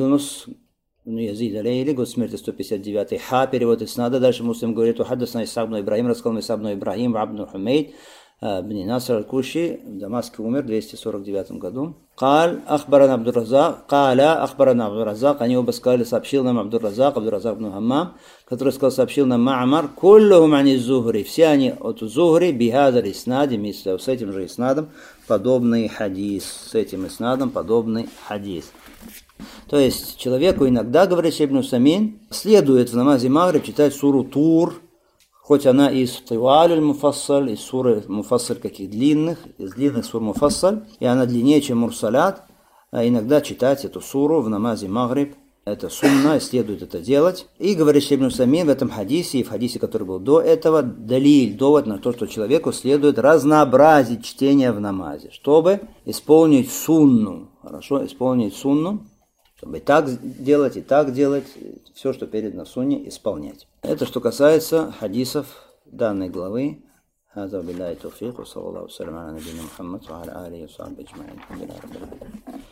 ибн Язид алейли, год смерти 159-й, перевод иснада, дальше Муслим говорит, وحدثنا Исхак ибн Ибрахим, рассказал мне Исхак ибн Ибрахим, Абн Хумейд, بن ناصر الكوشي в Дамаске умер в 249 году. قال أخبرنا عبد الرزاق, они оба сказали, сообщил нам Абдур Разак ибн Хаммам, который сказал, сообщил нам Ма'мар, كلهم عن الزهري, все они от Зухри, بهذا الإسناد, с этим же иснадом подобный хадис, То есть человеку иногда, говорит Ибн Усамин, следует в намазе Магриб читать суру Тур, хоть она из Тиваль Муфассаль, из суры Муфассаль каких длинных, из длинных сур Муфассаль, и она длиннее, чем Мурсалят, а иногда читать эту суру в намазе Магриб, это сунна, и следует это делать. И говорит Ибн Усамин в этом хадисе, и в хадисе, который был до этого, далиль, довод на то, что человеку следует разнообразить чтение в намазе, чтобы исполнить сунну, чтобы и так делать, все, что передано в сунне, исполнять. Это что касается хадисов данной главы. هذا بالله التوفيق وصلى الله وسلم على نبينا محمد وعلى آله وصحبه أجمعين. الحمد لله رب العالمين.